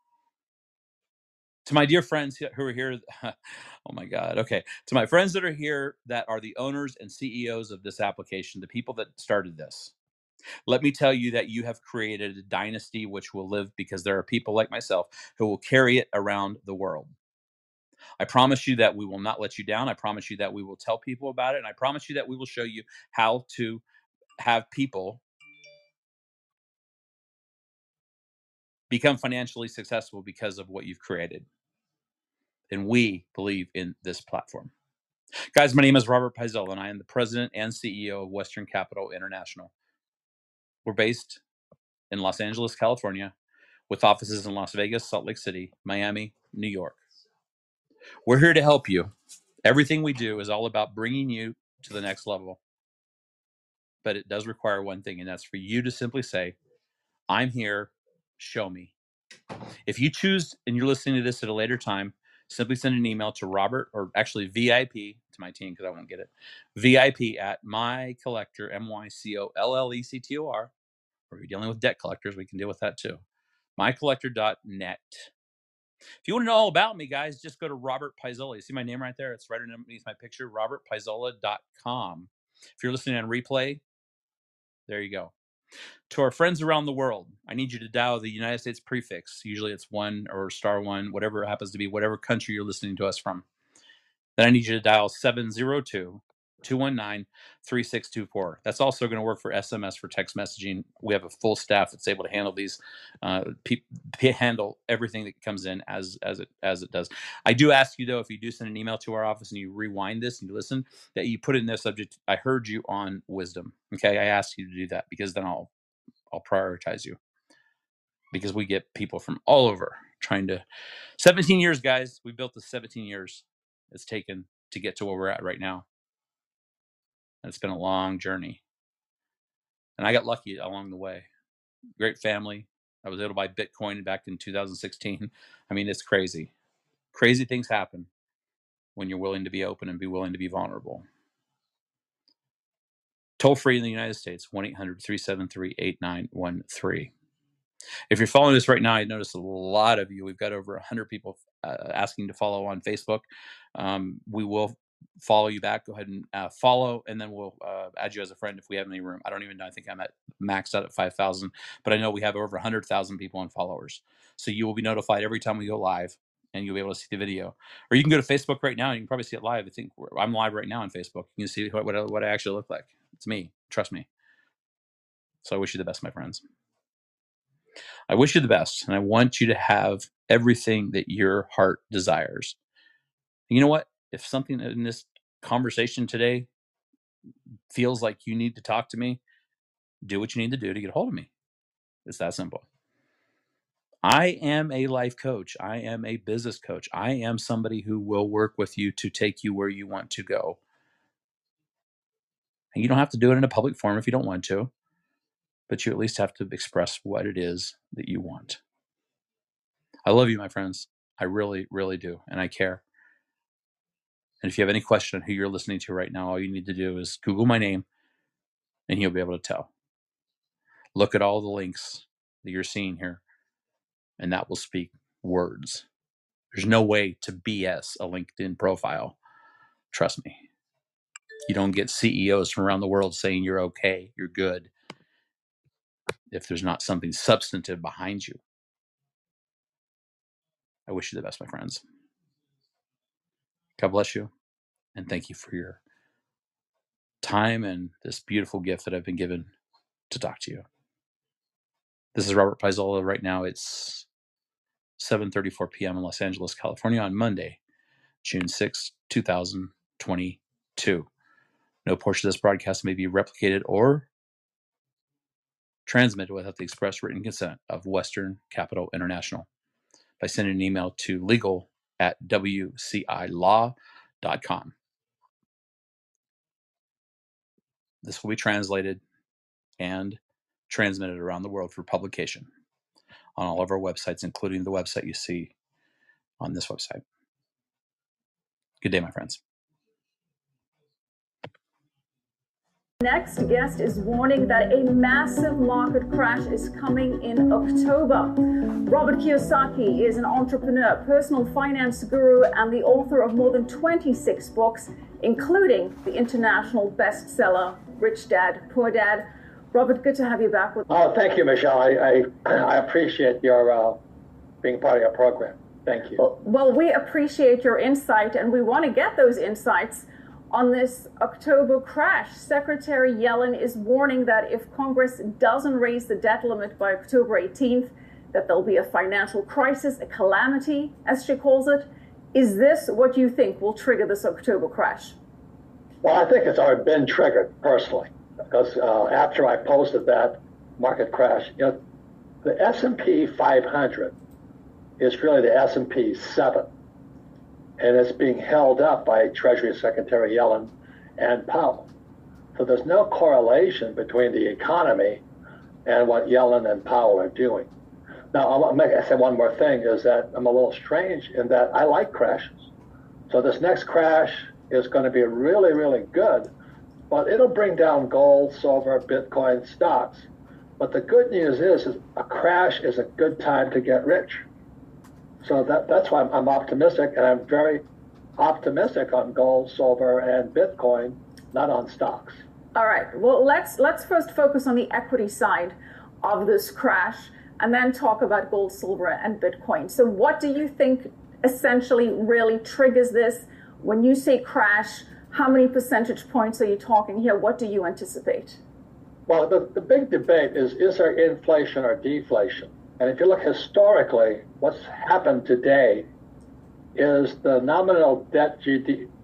To my dear friends who are here, oh my God. Okay. To my friends that are here that are the owners and CEOs of this application, the people that started this, let me tell you that you have created a dynasty which will live because there are people like myself who will carry it around the world. I promise you that we will not let you down. I promise you that we will tell people about it. And I promise you that we will show you how to have people become financially successful because of what you've created. and we believe in this platform. Guys, my name is Robert Paisola, and I am the president and CEO of Western Capital International. We're based in Los Angeles, California, with offices in Las Vegas, Salt Lake City, Miami, New York. We're here to help you. Everything we do is all about bringing you to the next level. But it does require one thing, and that's for you to simply say, I'm here, show me. If you choose, and you're listening to this at a later time, simply send an email to Robert, or actually VIP to my team, because I won't get it, VIP at mycollector, MyCollector, or if you're dealing with debt collectors, we can deal with that too, mycollector.net. If you want to know all about me, guys, just go to Robert Paisola. You see my name right there? It's right underneath my picture, robertpaisola.com. If you're listening on replay, there you go. To our friends around the world, I need you to dial the United States prefix. Usually it's 1 or *1, whatever it happens to be, whatever country you're listening to us from. Then I need you to dial 702-219-3624. That's also going to work for SMS, for text messaging. We have a full staff that's able to handle these, handle everything that comes in as it does. I do ask you, though, if you do send an email to our office and you rewind this and you listen, that you put in the subject, I heard you on wisdom. Okay, I ask you to do that, because then I'll prioritize you, because we get people from all over trying to. 17 years, guys. We built this 17 years. It's taken to get to where we're at right now. And it's been a long journey. And I got lucky along the way. Great family. I was able to buy Bitcoin back in 2016. I mean, it's crazy. Crazy things happen when you're willing to be open and be willing to be vulnerable. Toll free in the United States, 1-800-373-8913. If you're following this right now, I notice a lot of you. We've got over 100 people asking to follow on Facebook. We will follow you back. Go ahead and follow, and then we'll add you as a friend if we have any room. I don't even know. I think I'm maxed out at 5,000, but I know we have over 100,000 people on followers. So you will be notified every time we go live, and you'll be able to see the video. Or you can go to Facebook right now, and you can probably see it live. I think I'm live right now on Facebook. You can see what I actually look like. It's me. Trust me. So I wish you the best, my friends. I wish you the best, and I want you to have everything that your heart desires. And you know what? If something in this conversation today feels like you need to talk to me, do what you need to do to get a hold of me. It's that simple. I am a life coach. I am a business coach. I am somebody who will work with you to take you where you want to go. And you don't have to do it in a public forum if you don't want to, but you at least have to express what it is that you want. I love you, my friends. I really, really do. And I care. And if you have any question on who you're listening to right now, all you need to do is Google my name, and you'll be able to tell. Look at all the links that you're seeing here, and that will speak words. There's no way to BS a LinkedIn profile. Trust me. You don't get CEOs from around the world saying you're okay, you're good, if there's not something substantive behind you. I wish you the best, my friends. God bless you, and thank you for your time and this beautiful gift that I've been given to talk to you. This is Robert Paisola. Right now it's 7:34 p.m. in Los Angeles, California on Monday, June 6, 2022. No portion of this broadcast may be replicated or transmitted without the express written consent of Western Capital International by sending an email to legal@wcilaw.com. This will be translated and transmitted around the world for publication on all of our websites, including the website you see on this website. Good day, my friends. Next guest is warning that a massive market crash is coming in October. Robert Kiyosaki is an entrepreneur, personal finance guru, and the author of more than 26 books, including the international bestseller, Rich Dad, Poor Dad. Robert, good to have you back with us. Oh, thank you, Michelle. I appreciate your being part of your program. Thank you. Well, we appreciate your insight, and we want to get those insights on this October crash. Secretary Yellen is warning that if Congress doesn't raise the debt limit by October 18th, that there'll be a financial crisis, a calamity, as she calls it. Is this what you think will trigger this October crash? Well, I think it's already been triggered personally, because after I posted that market crash, the S&P 500 is really the S&P 7, and it's being held up by Treasury Secretary Yellen and Powell. So there's no correlation between the economy and what Yellen and Powell are doing. Now, I say one more thing, is that I'm a little strange in that I like crashes. So this next crash is going to be really, really good, but it'll bring down gold, silver, Bitcoin, stocks. But the good news is a crash is a good time to get rich. So that's why I'm optimistic, and I'm very optimistic on gold, silver, and Bitcoin, not on stocks. All right. Well, let's first focus on the equity side of this crash, and then talk about gold, silver, and Bitcoin. So what do you think essentially really triggers this? When you say crash, how many percentage points are you talking here? What do you anticipate? Well, the big debate is there inflation or deflation? And if you look historically, what's happened today is the nominal debt to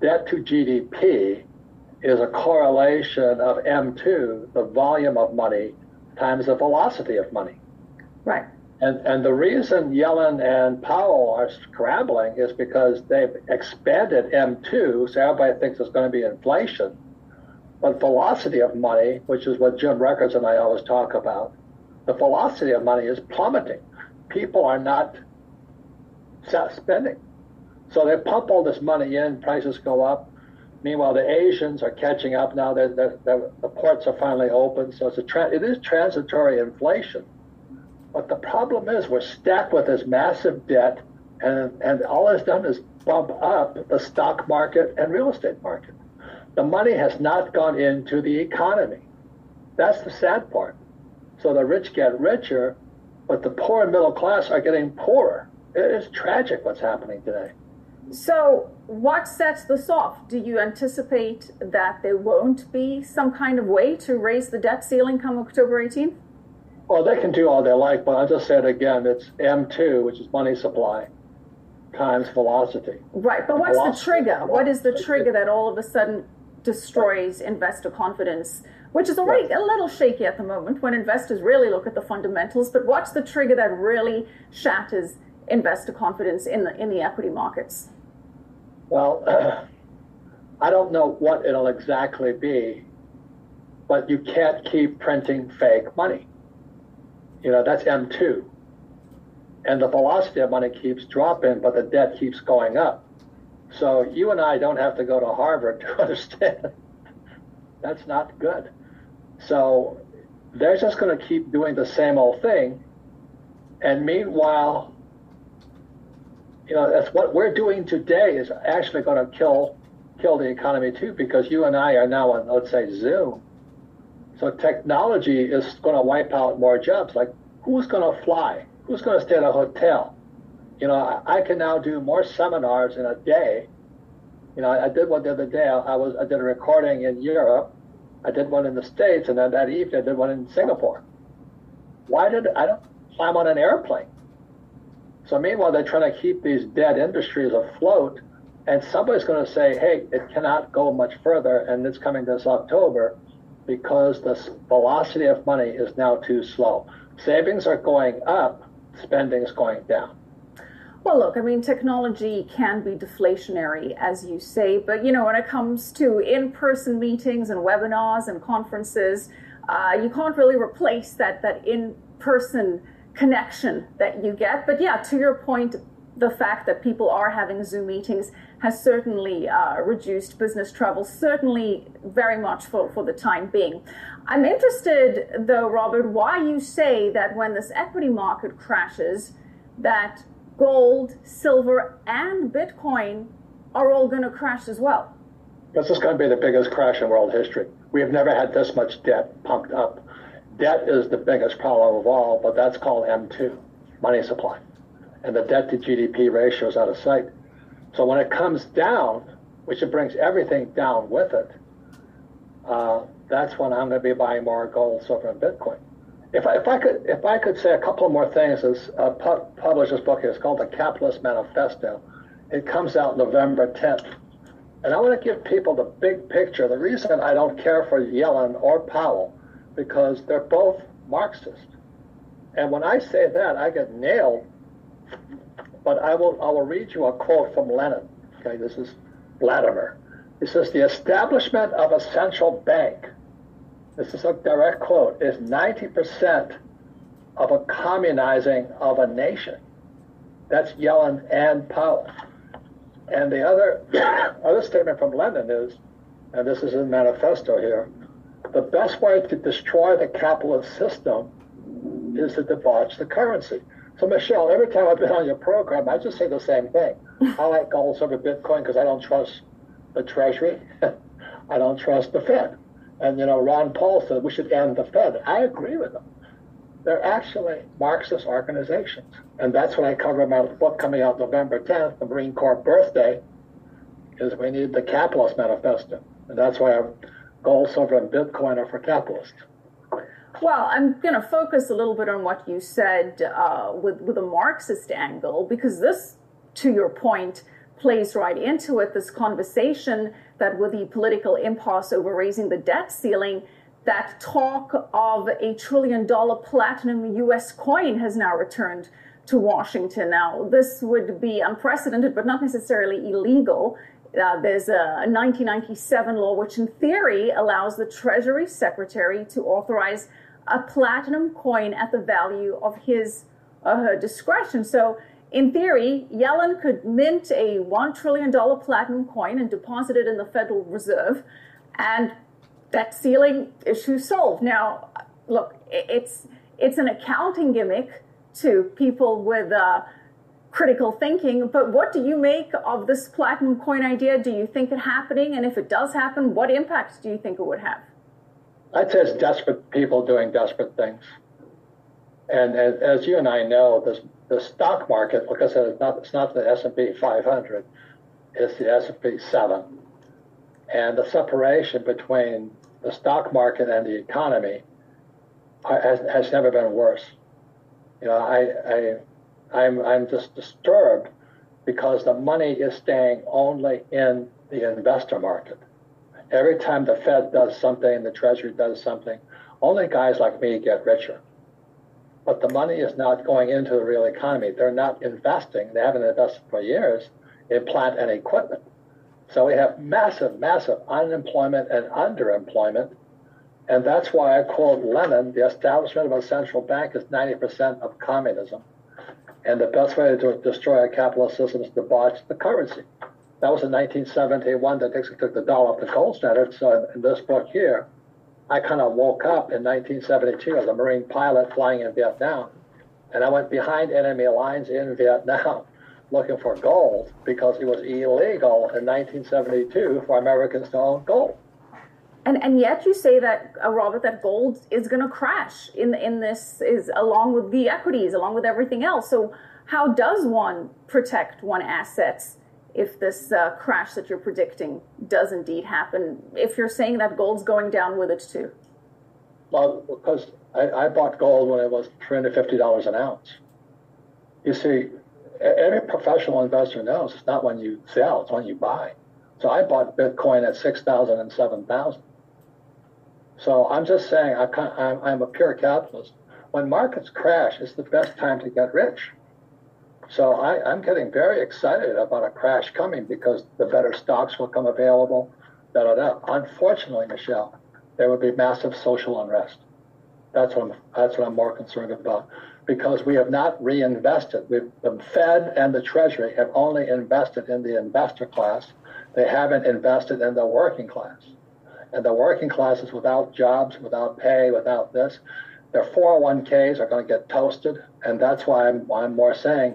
GDP is a correlation of M2, the volume of money, times the velocity of money. Right. And the reason Yellen and Powell are scrambling is because they've expanded M2, so everybody thinks it's going to be inflation. But velocity of money, which is what Jim Records and I always talk about, the velocity of money is plummeting. People are not spending. So they pump all this money in, prices go up. Meanwhile, the Asians are catching up now. The ports are finally open. So it is transitory inflation. But the problem is we're stacked with this massive debt, and all it's done is bump up the stock market and real estate market. The money has not gone into the economy. That's the sad part. So the rich get richer, but the poor and middle class are getting poorer. It is tragic what's happening today. So what sets this off? Do you anticipate that there won't be some kind of way to raise the debt ceiling come October 18th? Well, they can do all they like, but I'll just say it again. It's M2, which is money supply, times velocity. Right, but what's the trigger? What is the trigger that all of a sudden destroys investor confidence, which is already a little shaky at the moment when investors really look at the fundamentals? But what's the trigger that really shatters investor confidence in the equity markets? Well, I don't know what it'll exactly be, but you can't keep printing fake money. That's M2. And the velocity of money keeps dropping, but the debt keeps going up. So you and I don't have to go to Harvard to understand that's not good. So they're just going to keep doing the same old thing. And meanwhile, that's what we're doing today is actually going to kill the economy too, because you and I are now on, let's say, Zoom. So technology is going to wipe out more jobs. Like, who's going to fly? Who's going to stay at a hotel? I can now do more seminars in a day. I did one the other day. I did a recording in Europe. I did one in the States, and then that evening I did one in Singapore. I don't climb on an airplane? So meanwhile, they're trying to keep these dead industries afloat, and somebody's going to say, hey, it cannot go much further, and it's coming this October, because the velocity of money is now too slow. Savings are going up, spending is going down. Well, look, technology can be deflationary, as you say, but, when it comes to in-person meetings and webinars and conferences, you can't really replace that in-person connection that you get. But yeah, to your point, the fact that people are having Zoom meetings has certainly reduced business travel, certainly very much for the time being. I'm interested, though, Robert, why you say that when this equity market crashes, that gold, silver, and Bitcoin are all going to crash as well. This is going to be the biggest crash in world history. We have never had this much debt pumped up. Debt is the biggest problem of all, but that's called M2, money supply. And the debt to GDP ratio is out of sight. So when it comes down, which it brings everything down with it, that's when I'm going to be buying more gold, silver, and Bitcoin. If I could say a couple of more things, is published this book. It's called The Capitalist Manifesto. It comes out November 10th. And I want to give people the big picture. The reason I don't care for Yellen or Powell, because they're both Marxist. And when I say that, I get nailed. But I will read you a quote from Lenin. Okay, this is Vladimir. He says, the establishment of a central bank, this is a direct quote, is 90% of a communizing of a nation. That's Yellen and Powell. And the other statement from Lenin is, and this is in the manifesto here, the best way to destroy the capitalist system is to debauch the currency. So Michelle, every time I've been on your program, I just say the same thing. I like gold over Bitcoin because I don't trust the Treasury. I don't trust the Fed. And, you know, Ron Paul said we should end the Fed. I agree with him. They're actually Marxist organizations. And that's what I cover in my book coming out November 10th, the Marine Corps birthday, is we need the Capitalist Manifesto. And that's why gold, silver, and Bitcoin are for capitalists. Well, I'm going to focus a little bit on what you said with a Marxist angle, because this, to your point, plays right into it, this conversation that with the political impasse over raising the debt ceiling, that talk of $1 trillion platinum U.S. coin has now returned to Washington. Now, this would be unprecedented, but not necessarily illegal. There's a 1997 law, which in theory allows the Treasury Secretary to authorize a platinum coin at the value of his or her discretion. So in theory, Yellen could mint a $1 trillion platinum coin and deposit it in the Federal Reserve, and that ceiling issue solved. Now, look, it's an accounting gimmick to people with critical thinking, but what do you make of this platinum coin idea? Do you think it happening? And if it does happen, what impact do you think it would have? I'd say it's desperate people doing desperate things. And as you and I know, the stock market, like I said, it's not the S&P 500, it's the S&P 7. And the separation between the stock market and the economy has never been worse. You know, I'm just disturbed because the money is staying only in the investor market. Every time the Fed does something, the Treasury does something, only guys like me get richer. But the money is not going into the real economy. They're not investing. They haven't invested for years in plant and equipment. So we have massive, massive unemployment and underemployment. And that's why I quote Lenin, the establishment of a central bank is 90% of communism. And the best way to destroy a capitalist system is to debauch the currency. That was in 1971 that Nixon took the dollar off the gold standard. So in this book here, I kind of woke up in 1972 as a Marine pilot flying in Vietnam. And I went behind enemy lines in Vietnam looking for gold because it was illegal in 1972 for Americans to own gold. And yet you say that, Robert, that gold is going to crash in this, is along with the equities, along with everything else. So how does one protect one's assets if this crash that you're predicting does indeed happen, if you're saying that gold's going down with it too? Well, because I bought gold when it was $350 an ounce. You see, every professional investor knows it's not when you sell, it's when you buy. So I bought Bitcoin at 6,000 and 7,000. So I'm just saying, I'm a pure capitalist. When markets crash, it's the best time to get rich. So I'm getting very excited about a crash coming because the better stocks will come available. Unfortunately, Michelle, there will be massive social unrest. That's what I'm more concerned about, because we have not reinvested. The Fed and the Treasury have only invested in the investor class. They haven't invested in the working class. And the working class is without jobs, without pay, without this. Their 401ks are going to get toasted, and that's why I'm more saying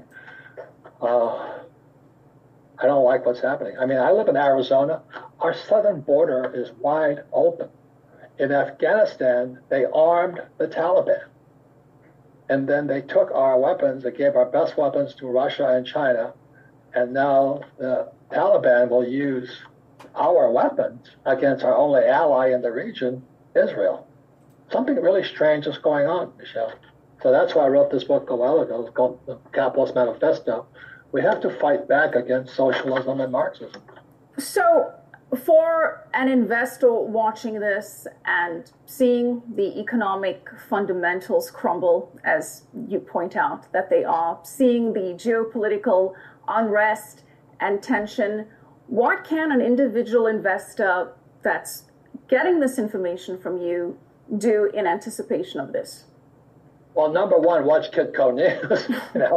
I don't like what's happening. I mean, I live in Arizona. Our southern border is wide open. In Afghanistan, they armed the Taliban. And then they took our weapons, they gave our best weapons to Russia and China, and now the Taliban will use our weapons against our only ally in the region, Israel. Something really strange is going on, Michelle. So that's why I wrote this book a while ago. It's called The Capitalist Manifesto, We have to fight back against socialism and Marxism. So, for an investor watching this and seeing the economic fundamentals crumble, as you point out that they are, seeing the geopolitical unrest and tension, what can an individual investor that's getting this information from you do in anticipation of this? Well, number one, watch Kitco News.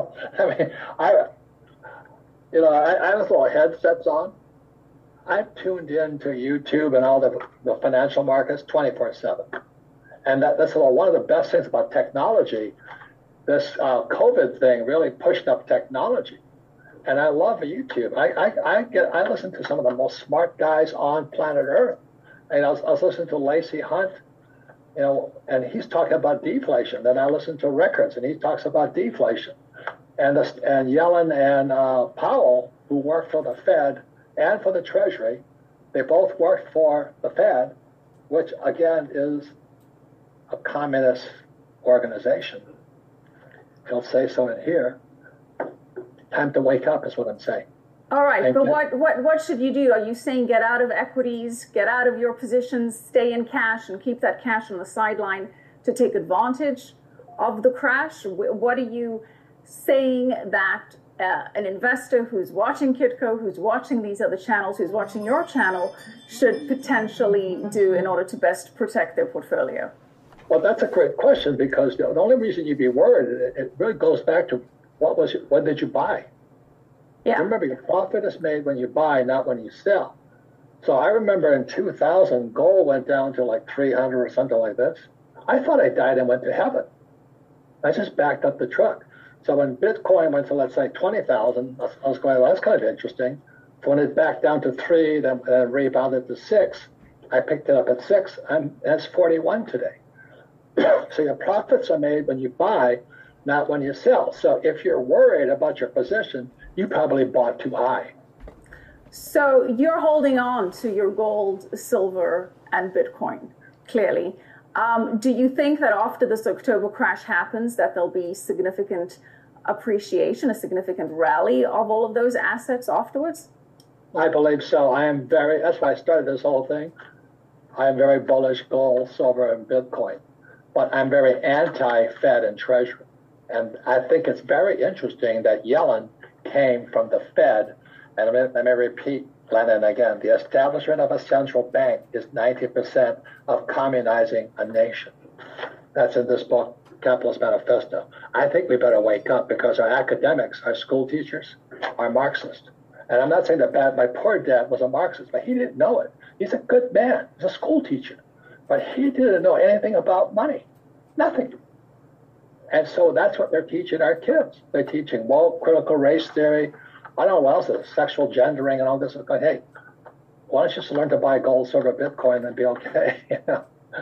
I have little headsets on. I'm tuned in to YouTube and all the financial markets 24/7. And that's one of the best things about technology. This COVID thing really pushed up technology. And I love YouTube. I listen to some of the most smart guys on planet Earth. And I was listening to Lacey Hunt, and he's talking about deflation. Then I listen to Rickards, and he talks about deflation. And Yellen and Powell, who work for the Fed and for the Treasury, they both worked for the Fed, which again is a communist organization. He'll say so in here. Time to wake up is what I'm saying. All right, but what should you do? Are you saying get out of equities, get out of your positions, stay in cash, and keep that cash on the sideline to take advantage of the crash? What are you saying that an investor who's watching Kitco, who's watching these other channels, who's watching your channel, should potentially do in order to best protect their portfolio? Well, that's a great question, because the only reason you'd be worried, it really goes back to what did you buy? Yeah. Remember, your profit is made when you buy, not when you sell. So I remember in 2000, gold went down to like 300 or something like this. I thought I died and went to heaven. I just backed up the truck. So when Bitcoin went to, let's say, 20,000, I was going, well, that's kind of interesting. So when it backed down to 3, then rebounded to 6, I picked it up at 6, and that's 41 today. So your profits are made when you buy, not when you sell. So if you're worried about your position, you probably bought too high. So you're holding on to your gold, silver, and Bitcoin, clearly. Do you think that after this October crash happens, that there'll be significant appreciation, a significant rally of all of those assets afterwards? I believe so. That's why I started this whole thing. I am very bullish gold, silver, and Bitcoin. But I'm very anti-Fed and Treasury. And I think it's very interesting that Yellen came from the Fed. And let me repeat, Lennon, again, the establishment of a central bank is 90% of communizing a nation. That's in this book, Capitalist Manifesto. I think we better wake up, because our academics, our school teachers, are Marxist. And I'm not saying that my poor dad was a Marxist, but he didn't know it. He's a good man. He's a school teacher. But he didn't know anything about money. Nothing. And so that's what they're teaching our kids. They're teaching critical race theory. I don't know what else is, sexual gendering and all this. Going, hey, why don't you just learn to buy gold, silver, Bitcoin and be okay? And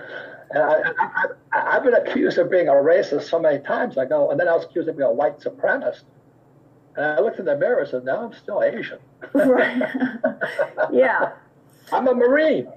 I've been accused of being a racist so many times. And then I was accused of being a white supremacist. And I looked in the mirror and said, no, I'm still Asian. Right. Yeah. I'm a Marine.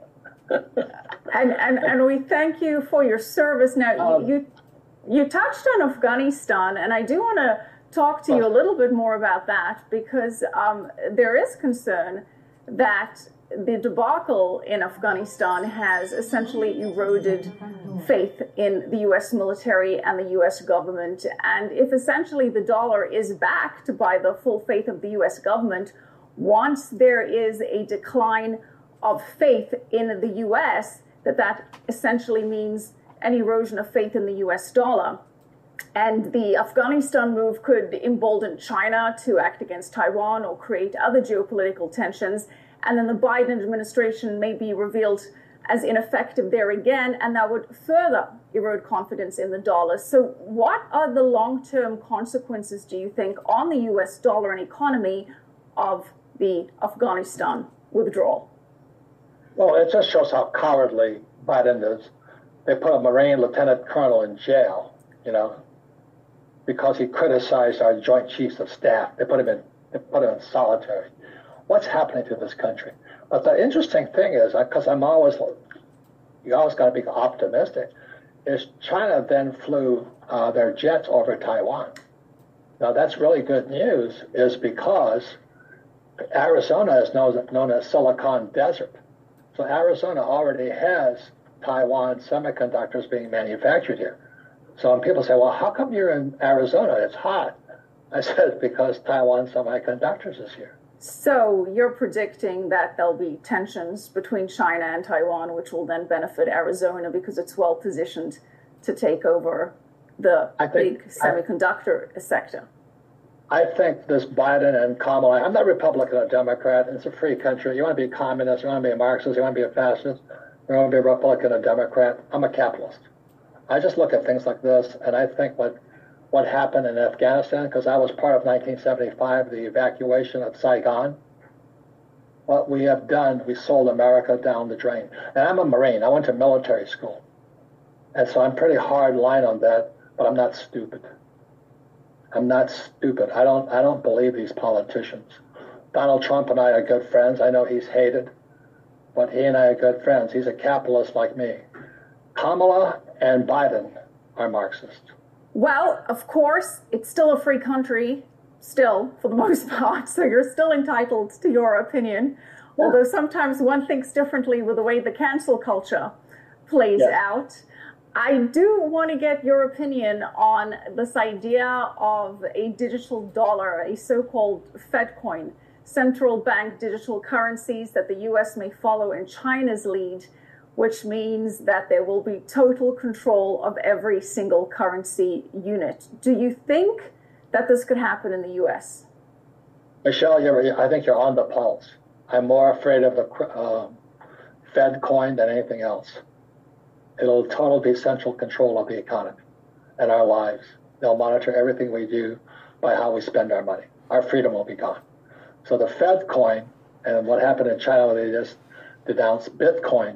And we thank you for your service. Now, you touched on Afghanistan, and I do want to talk to you a little bit more about that, because there is concern that the debacle in Afghanistan has essentially eroded faith in the U.S. military and the U.S. government. And if essentially the dollar is backed by the full faith of the U.S. government, once there is a decline of faith in the U.S., that essentially means an erosion of faith in the U.S. dollar. And the Afghanistan move could embolden China to act against Taiwan or create other geopolitical tensions. And then the Biden administration may be revealed as ineffective there again, and that would further erode confidence in the dollar. So what are the long-term consequences, do you think, on the U.S. dollar and economy of the Afghanistan withdrawal? Well, it just shows how cowardly Biden is. They put a Marine lieutenant colonel in jail, because he criticized our Joint Chiefs of Staff. They put him in solitary. What's happening to this country? But the interesting thing is, because you always got to be optimistic, is China then flew their jets over Taiwan. Now, that's really good news, is because Arizona is known as Silicon Desert. So Arizona already has Taiwan semiconductors being manufactured here. So when people say, well, how come you're in Arizona? It's hot. I said, because Taiwan semiconductors is here. So you're predicting that there'll be tensions between China and Taiwan, which will then benefit Arizona because it's well positioned to take over the big semiconductor sector. I think this Biden and Kamala, I'm not Republican or Democrat. It's a free country. You want to be a communist, you want to be a Marxist, you want to be a fascist, you want to be a Republican or Democrat. I'm a capitalist. I just look at things like this, and I think what happened in Afghanistan, because I was part of 1975, the evacuation of Saigon. What we have done, we sold America down the drain. And I'm a Marine. I went to military school. And so I'm pretty hard line on that, but I'm not stupid. I'm not stupid. I don't believe these politicians. Donald Trump and I are good friends. I know he's hated, but he and I are good friends. He's a capitalist like me. Kamala and Biden are Marxist. Well, of course, it's still a free country, still, for the most part, so you're still entitled to your opinion, although sometimes one thinks differently with the way the cancel culture plays out. I do want to get your opinion on this idea of a digital dollar, a so-called Fed coin, central bank digital currencies that the U.S. may follow in China's lead, which means that there will be total control of every single currency unit. Do you think that this could happen in the U.S.? Michelle, I think you're on the pulse. I'm more afraid of the Fed coin than anything else. It'll totally be central control of the economy and our lives. They'll monitor everything we do by how we spend our money. Our freedom will be gone. So the Fed coin, and what happened in China, they just denounced Bitcoin.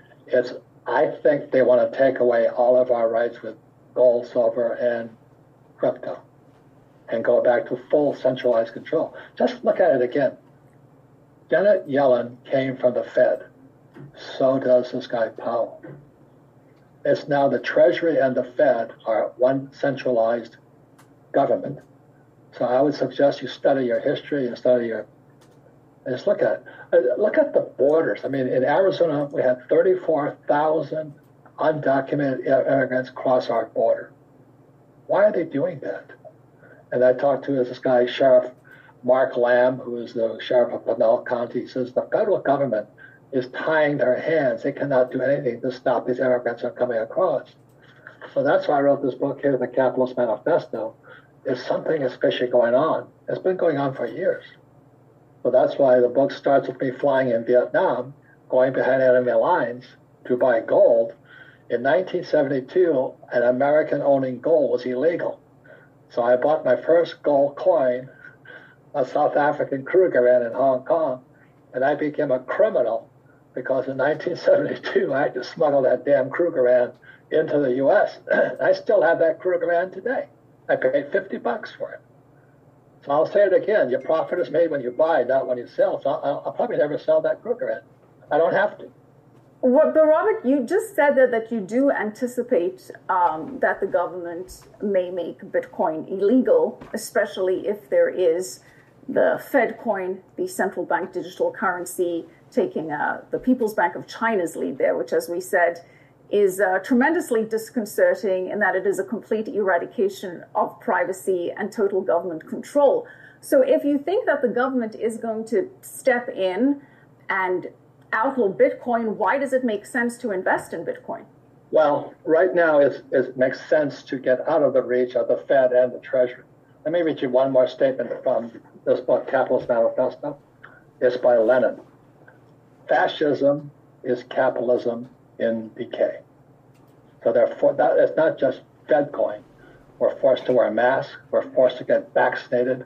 I think they want to take away all of our rights with gold, silver, and crypto and go back to full centralized control. Just look at it again. Janet Yellen came from the Fed. So does this guy Powell. It's now the Treasury and the Fed are one centralized government. So I would suggest you study your history and just look at it. Look at the borders. I mean, in Arizona, we had 34,000 undocumented immigrants cross our border. Why are they doing that? And I talked to this guy, Sheriff Mark Lamb, who is the sheriff of Pinal County. He says the federal government is tying their hands. They cannot do anything to stop these immigrants from coming across. So that's why I wrote this book here, The Capitalist Manifesto. Is something is fishy going on. It's been going on for years. So that's why the book starts with me flying in Vietnam, going behind enemy lines to buy gold. In 1972, an American owning gold was illegal. So I bought my first gold coin, a South African Krugerrand in Hong Kong, and I became a criminal because in 1972, I had to smuggle that damn Krugerrand into the U.S. I still have that Krugerrand today. I paid $50 for it. So I'll say it again. Your profit is made when you buy, not when you sell. So I'll probably never sell that Krugerrand. I don't have to. Well, but Robert, you just said that you do anticipate that the government may make Bitcoin illegal, especially if there is the Fed coin, the central bank digital currency, taking the People's Bank of China's lead there, which, as we said, is tremendously disconcerting in that it is a complete eradication of privacy and total government control. So if you think that the government is going to step in and outlaw Bitcoin, why does it make sense to invest in Bitcoin? Well, right now it makes sense to get out of the reach of the Fed and the Treasury. Let me read you one more statement from this book, Capitalist Manifesto. It's by Lenin. Fascism is capitalism in decay. So therefore, it's not just Fed coin. We're forced to wear masks. We're forced to get vaccinated.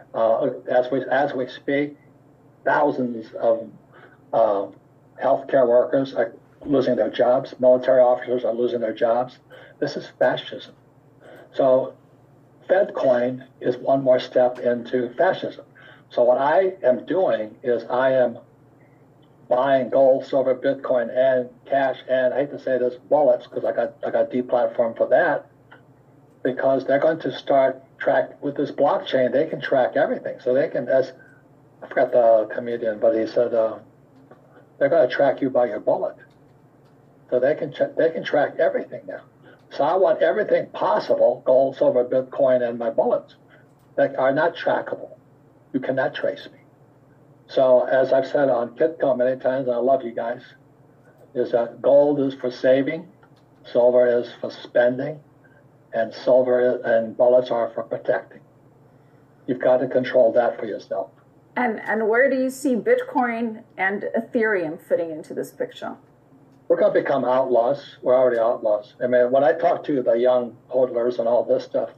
As we speak, thousands of healthcare workers are losing their jobs. Military officers are losing their jobs. This is fascism. So Fed coin is one more step into fascism. So what I am doing is I am buying gold, silver, Bitcoin, and cash, and I hate to say this, wallets, because I got deplatformed for that, because they're going to start track with this blockchain. They can track everything. So they can, as I forgot the comedian, but he said they're going to track you by your bullet. So they can track everything now. So I want everything possible, gold, silver, Bitcoin, and my bullets, that are not trackable. You cannot trace me. So as I've said on Kitco many times, and I love you guys, is that gold is for saving, silver is for spending, and silver and bullets are for protecting. You've got to control that for yourself. And where do you see Bitcoin and Ethereum fitting into this picture? We're going to become outlaws. We're already outlaws. I mean, when I talk to the young hodlers and all this stuff,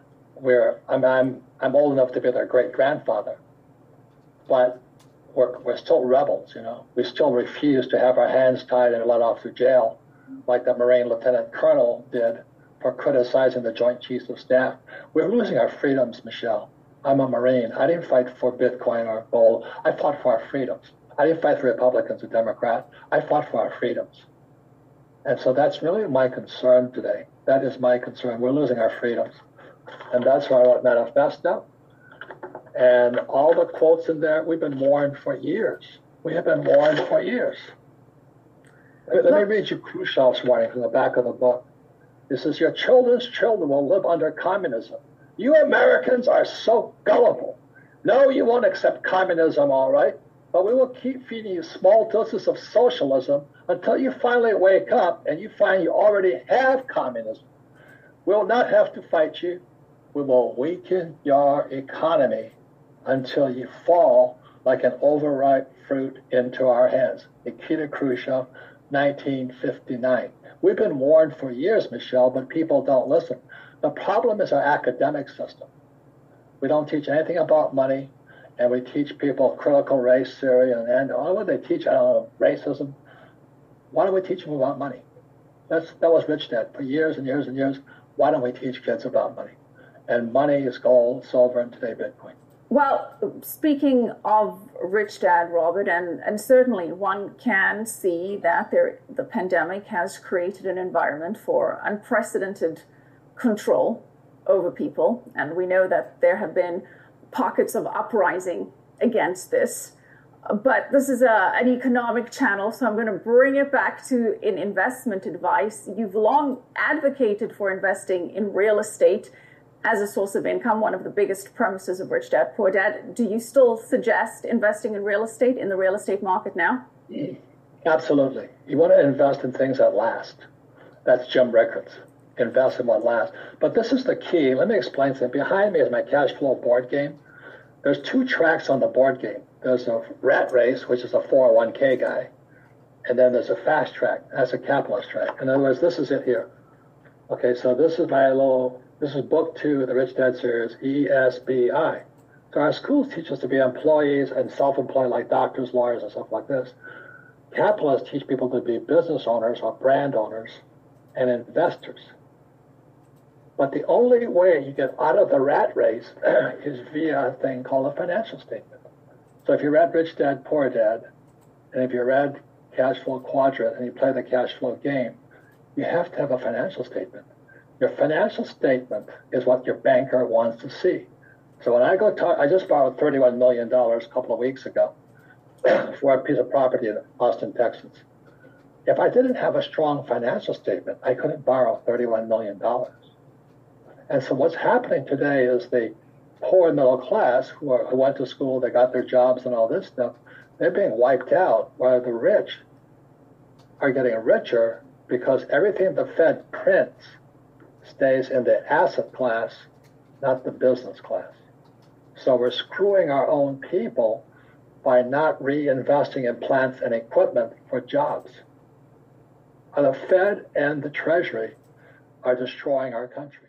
I'm old enough to be their great grandfather, but we're still rebels. You know, we still refuse to have our hands tied and let off to jail, like the Marine Lieutenant Colonel did for criticizing the Joint Chiefs of Staff. We're losing our freedoms, Michelle. I'm a Marine. I didn't fight for Bitcoin or gold. I fought for our freedoms. I didn't fight for Republicans or Democrats. I fought for our freedoms. And so that's really my concern today. That is my concern. We're losing our freedoms. And that's why I wrote Manifesto. And all the quotes in there, we've been warned for years. We have been warned for years. Let me read you Khrushchev's warning from the back of the book. It says, your children's children will live under communism. You Americans are so gullible. No, you won't accept communism, all right, but we will keep feeding you small doses of socialism until you finally wake up and you find you already have communism. We'll not have to fight you. We will weaken your economy until you fall like an overripe fruit into our hands. Nikita Khrushchev, 1959. We've been warned for years, Michelle, but people don't listen. The problem is our academic system. We don't teach anything about money, and we teach people critical race theory, and what do they teach? I don't know, racism. Why don't we teach them about money? That was Rich Dad for years and years and years. Why don't we teach kids about money? And money is gold, silver, and today Bitcoin. Well, speaking of Rich Dad, Robert, and certainly one can see that the pandemic has created an environment for unprecedented control over people. And we know that there have been pockets of uprising against this. But this is an economic channel, so I'm going to bring it back to investment advice. You've long advocated for investing in real estate as a source of income, one of the biggest premises of Rich Dad, Poor Dad. Do you still suggest investing in real estate, in the real estate market now? Absolutely. You want to invest in things that last. That's Jim Rickards. Invest in what lasts. But this is the key. Let me explain something. Behind me is my cash flow board game. There's two tracks on the board game. There's a rat race, which is a 401k guy, and then there's a fast track. That's a capitalist track. In other words, this is it here. Okay, so this is this is book 2 of the Rich Dad series, ESBI. So our schools teach us to be employees and self-employed like doctors, lawyers, and stuff like this. Capitalists teach people to be business owners or brand owners and investors. But the only way you get out of the rat race is via a thing called a financial statement. So if you read Rich Dad, Poor Dad, and if you read Cash Flow Quadrant and you play the cash flow game, you have to have a financial statement. Your financial statement is what your banker wants to see. So when I go talk, I just borrowed $31 million a couple of weeks ago for a piece of property in Austin, Texas. If I didn't have a strong financial statement, I couldn't borrow $31 million. And so what's happening today is the poor middle class who went to school, they got their jobs and all this stuff, they're being wiped out, while the rich are getting richer because everything the Fed prints stays in the asset class, not the business class. So we're screwing our own people by not reinvesting in plants and equipment for jobs. And the Fed and the Treasury are destroying our country.